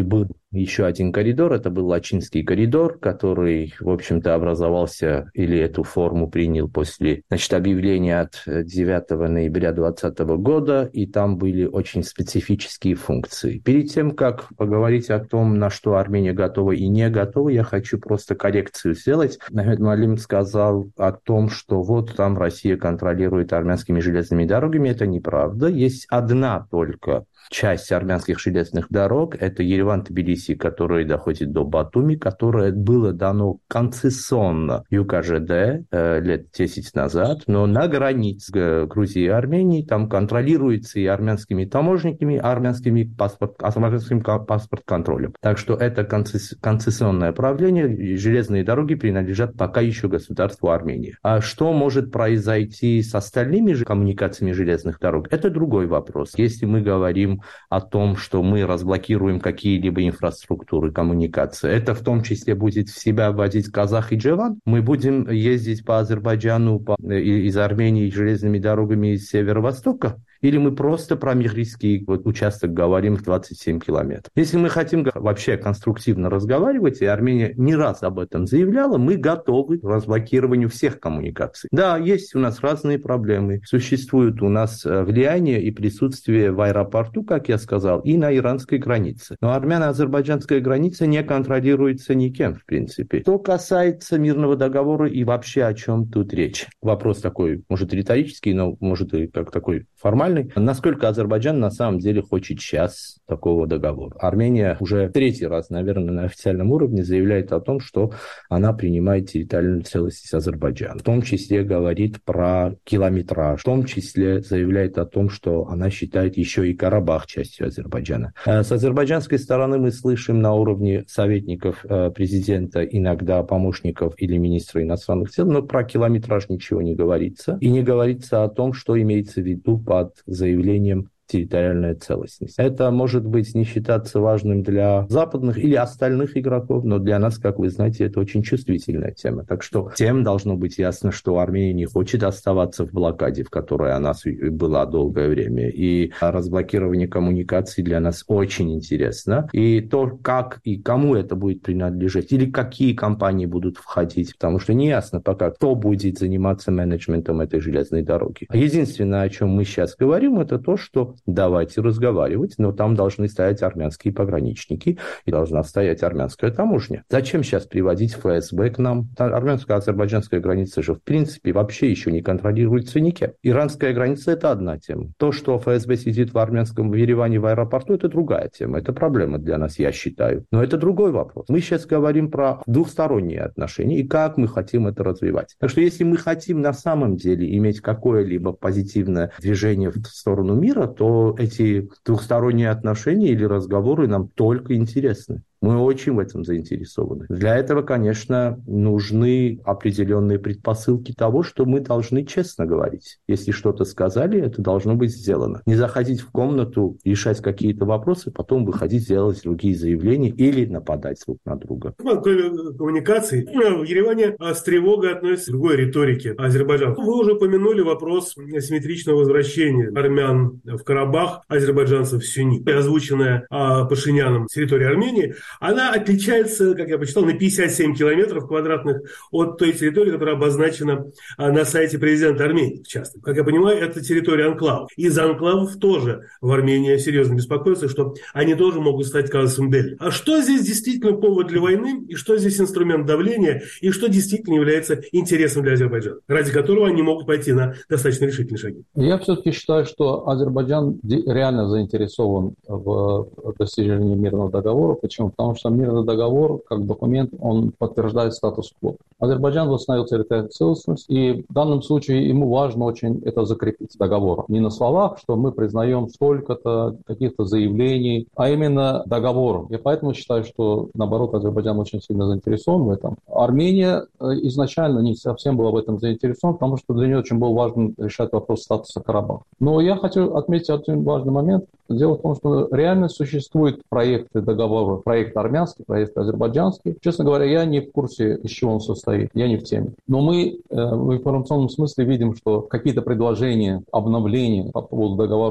еще один коридор, это был Лачинский коридор, который, в общем-то, образовался или эту форму принял после, значит, объявления от девятого ноября двадцатого года, и там были очень специфические функции. Перед тем, как поговорить о том, на что Армения готова и не готова, я хочу просто коррекцию сделать. Мехмед Муалим сказал о том, что вот там Россия контролирует армянскими железными дорогами. Это неправда. Есть одна только часть армянских железных дорог, это Ереван-Тбилиси, которая доходит до Батуми, которое было дано концессионно ЮКЖД э, лет десять назад, но на границе Грузии и Армении там контролируется и армянскими таможниками, армянскими паспорт, армянским паспорт-контролем. Так что это концесс, концессионное правление, железные дороги принадлежат пока еще государству Армении. А что может произойти с остальными же коммуникациями железных дорог, это другой вопрос. Если мы говорим о том, что мы разблокируем какие-либо инфраструктуры коммуникации. Это в том числе будет в себя вводить Казах и Джеван. Мы будем ездить по Азербайджану по, из Армении железными дорогами из северо-востока. Или мы просто про Мехрийский вот, участок говорим в двадцать семь километров. Если мы хотим вообще конструктивно разговаривать, и Армения не раз об этом заявляла, мы готовы к разблокированию всех коммуникаций. Да, есть у нас разные проблемы. Существует у нас влияние и присутствие в аэропорту, как я сказал, и на иранской границе. Но армяно-азербайджанская граница не контролируется никем, в принципе. Что касается мирного договора и вообще о чем тут речь? Вопрос такой, может, риторический, но может и как такой формальный. Насколько Азербайджан на самом деле хочет сейчас такого договора? Армения уже третий раз, наверное, на официальном уровне заявляет о том, что она принимает территориальную целостность Азербайджана. В том числе говорит про километраж. В том числе заявляет о том, что она считает еще и Карабах частью Азербайджана. С азербайджанской стороны мы слышим на уровне советников президента, иногда помощников или министра иностранных дел, но про километраж ничего не говорится. И не говорится о том, что имеется в виду под заявлением территориальная целостность. Это может быть не считаться важным для западных или остальных игроков, но для нас, как вы знаете, это очень чувствительная тема. Так что всем должно быть ясно, что Армения не хочет оставаться в блокаде, в которой она была долгое время. И разблокирование коммуникаций для нас очень интересно. И то, как и кому это будет принадлежать, или какие компании будут входить, потому что не ясно пока, кто будет заниматься менеджментом этой железной дороги. Единственное, о чем мы сейчас говорим, это то, что давайте разговаривать, но там должны стоять армянские пограничники и должна стоять армянская таможня. Зачем сейчас приводить ФСБ к нам? Армянско-азербайджанская граница же в принципе вообще еще не контролируется никем. Иранская граница – это одна тема. То, что ФСБ сидит в армянском в Ереване в аэропорту, это другая тема. Это проблема для нас, я считаю. Но это другой вопрос. Мы сейчас говорим про двухсторонние отношения и как мы хотим это развивать. Так что если мы хотим на самом деле иметь какое-либо позитивное движение в сторону мира, то эти двухсторонние отношения или разговоры нам только интересны. Мы очень в этом заинтересованы. Для этого, конечно, нужны определенные предпосылки того, что мы должны честно говорить. Если что-то сказали, это должно быть сделано. Не заходить в комнату, решать какие-то вопросы, потом выходить, делать другие заявления или нападать друг на друга. Кроме коммуникаций, в Ереване с тревогой относятся к другой риторике Азербайджана. Вы уже упомянули вопрос асимметричного возвращения армян в Карабах, азербайджанцев в Сюни, озвученная Пашиняном с территории Армении. Она отличается, как я почитал, на пятьдесят семь километров квадратных от той территории, которая обозначена на сайте президента Армении, в частности. Как я понимаю, это территория анклавов. Из анклавов тоже в Армении серьезно беспокоятся, что они тоже могут стать казусом белли. А что здесь действительно повод для войны, и что здесь инструмент давления, и что действительно является интересом для Азербайджана, ради которого они могут пойти на достаточно решительные шаги? Я все-таки считаю, что Азербайджан реально заинтересован в достижении мирного договора. Почему? Потому что мирный договор, как документ, он подтверждает статус-кво. Азербайджан восстановил территориальную целостность, и в данном случае ему важно очень это закрепить договором. Не на словах, что мы признаем столько-то каких-то заявлений, а именно договором. Я поэтому считаю, что, наоборот, Азербайджан очень сильно заинтересован в этом. Армения изначально не совсем была в этом заинтересована, потому что для нее очень был важен решать вопрос статуса Карабаха. Но я хочу отметить один важный момент. Дело в том, что реально существуют проекты договора, проект армянский, проект азербайджанский. Честно говоря, я не в курсе, из чего он состоит, я не в теме. Но мы э, в информационном смысле видим, что какие-то предложения, обновления по поводу договоров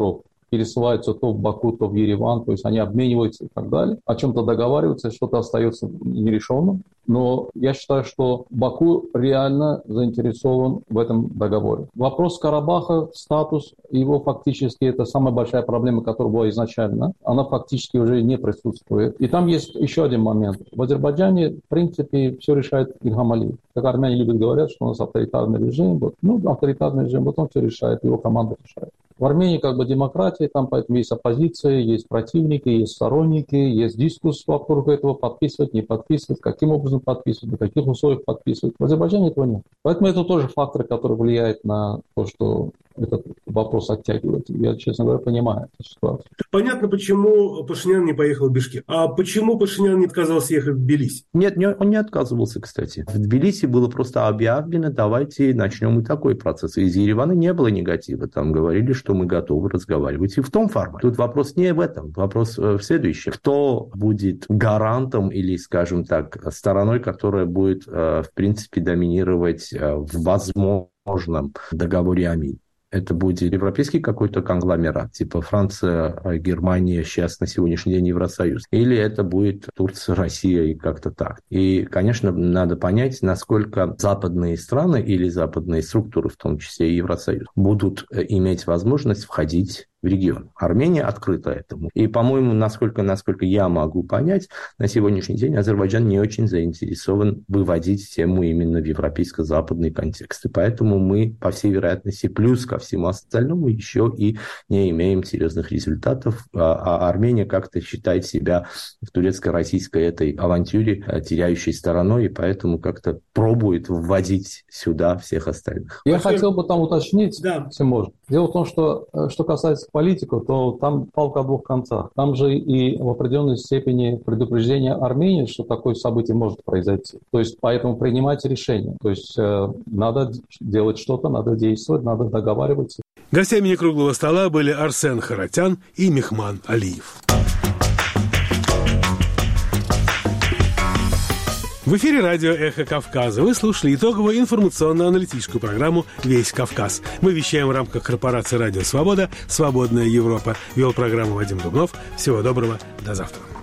пересылаются то в Баку, то в Ереван, то есть они обмениваются и так далее, о чем-то договариваются, что-то остается нерешенным. Но я считаю, что Баку реально заинтересован в этом договоре. Вопрос Карабаха, статус его фактически, это самая большая проблема, которая была изначально, она фактически уже не присутствует. И там есть еще один момент. В Азербайджане, в принципе, все решает Ильхам Алиев. Как армяне любят говорить, что у нас авторитарный режим. Вот, ну, авторитарный режим, вот он все решает, его команда решает. В Армении как бы демократия, там поэтому есть оппозиция, есть противники, есть сторонники, есть дискуссия вокруг этого, подписывать, не подписывать, каким образом подписывать, на каких условиях подписывать. В Азербайджане этого нет. Поэтому это тоже фактор, который влияет на то, что этот вопрос оттягивается. Я, честно говоря, понимаю эту ситуацию. Понятно, почему Пашинян не поехал в Бишкек. А почему Пашинян не отказался ехать в Тбилиси? Нет, он не отказывался, кстати. В Тбилиси было просто объявлено, давайте начнем и такой процесс. Из Еревана не было негатива. Там говорили, что мы готовы разговаривать и в том формате. Тут вопрос не в этом. Вопрос в следующем. Кто будет гарантом или, скажем так, стороной, которая будет, в принципе, доминировать в возможном договоре о мире? Это будет европейский какой-то конгломерат, типа Франция, Германия, сейчас на сегодняшний день Евросоюз. Или это будет Турция, Россия и как-то так. И, конечно, надо понять, насколько западные страны или западные структуры, в том числе и Евросоюз, будут иметь возможность входить в регион. Армения открыта этому. И, по-моему, насколько, насколько я могу понять, на сегодняшний день Азербайджан не очень заинтересован выводить тему именно в европейско-западный контекст. И поэтому мы, по всей вероятности, плюс ко всему остальному, еще и не имеем серьезных результатов. А Армения как-то считает себя в турецко-российской этой авантюре теряющей стороной, и поэтому как-то пробует вводить сюда всех остальных. Я Спасибо. хотел бы там уточнить, да. если можно. Дело в том, что, что касается политиков, то там палка о двух концах. Там же и в определенной степени предупреждение Армении, что такое событие может произойти. То есть поэтому принимать решение. То есть э, надо делать что-то, надо действовать, надо договариваться. Гостями некруглого стола были Арсен Харатян и Мехман Алиев. В эфире радио «Эхо Кавказа». Вы слушали итоговую информационно-аналитическую программу «Весь Кавказ». Мы вещаем в рамках корпорации «Радио Свобода», «Свободная Европа». Вел программу Вадим Дубнов. Всего доброго. До завтра.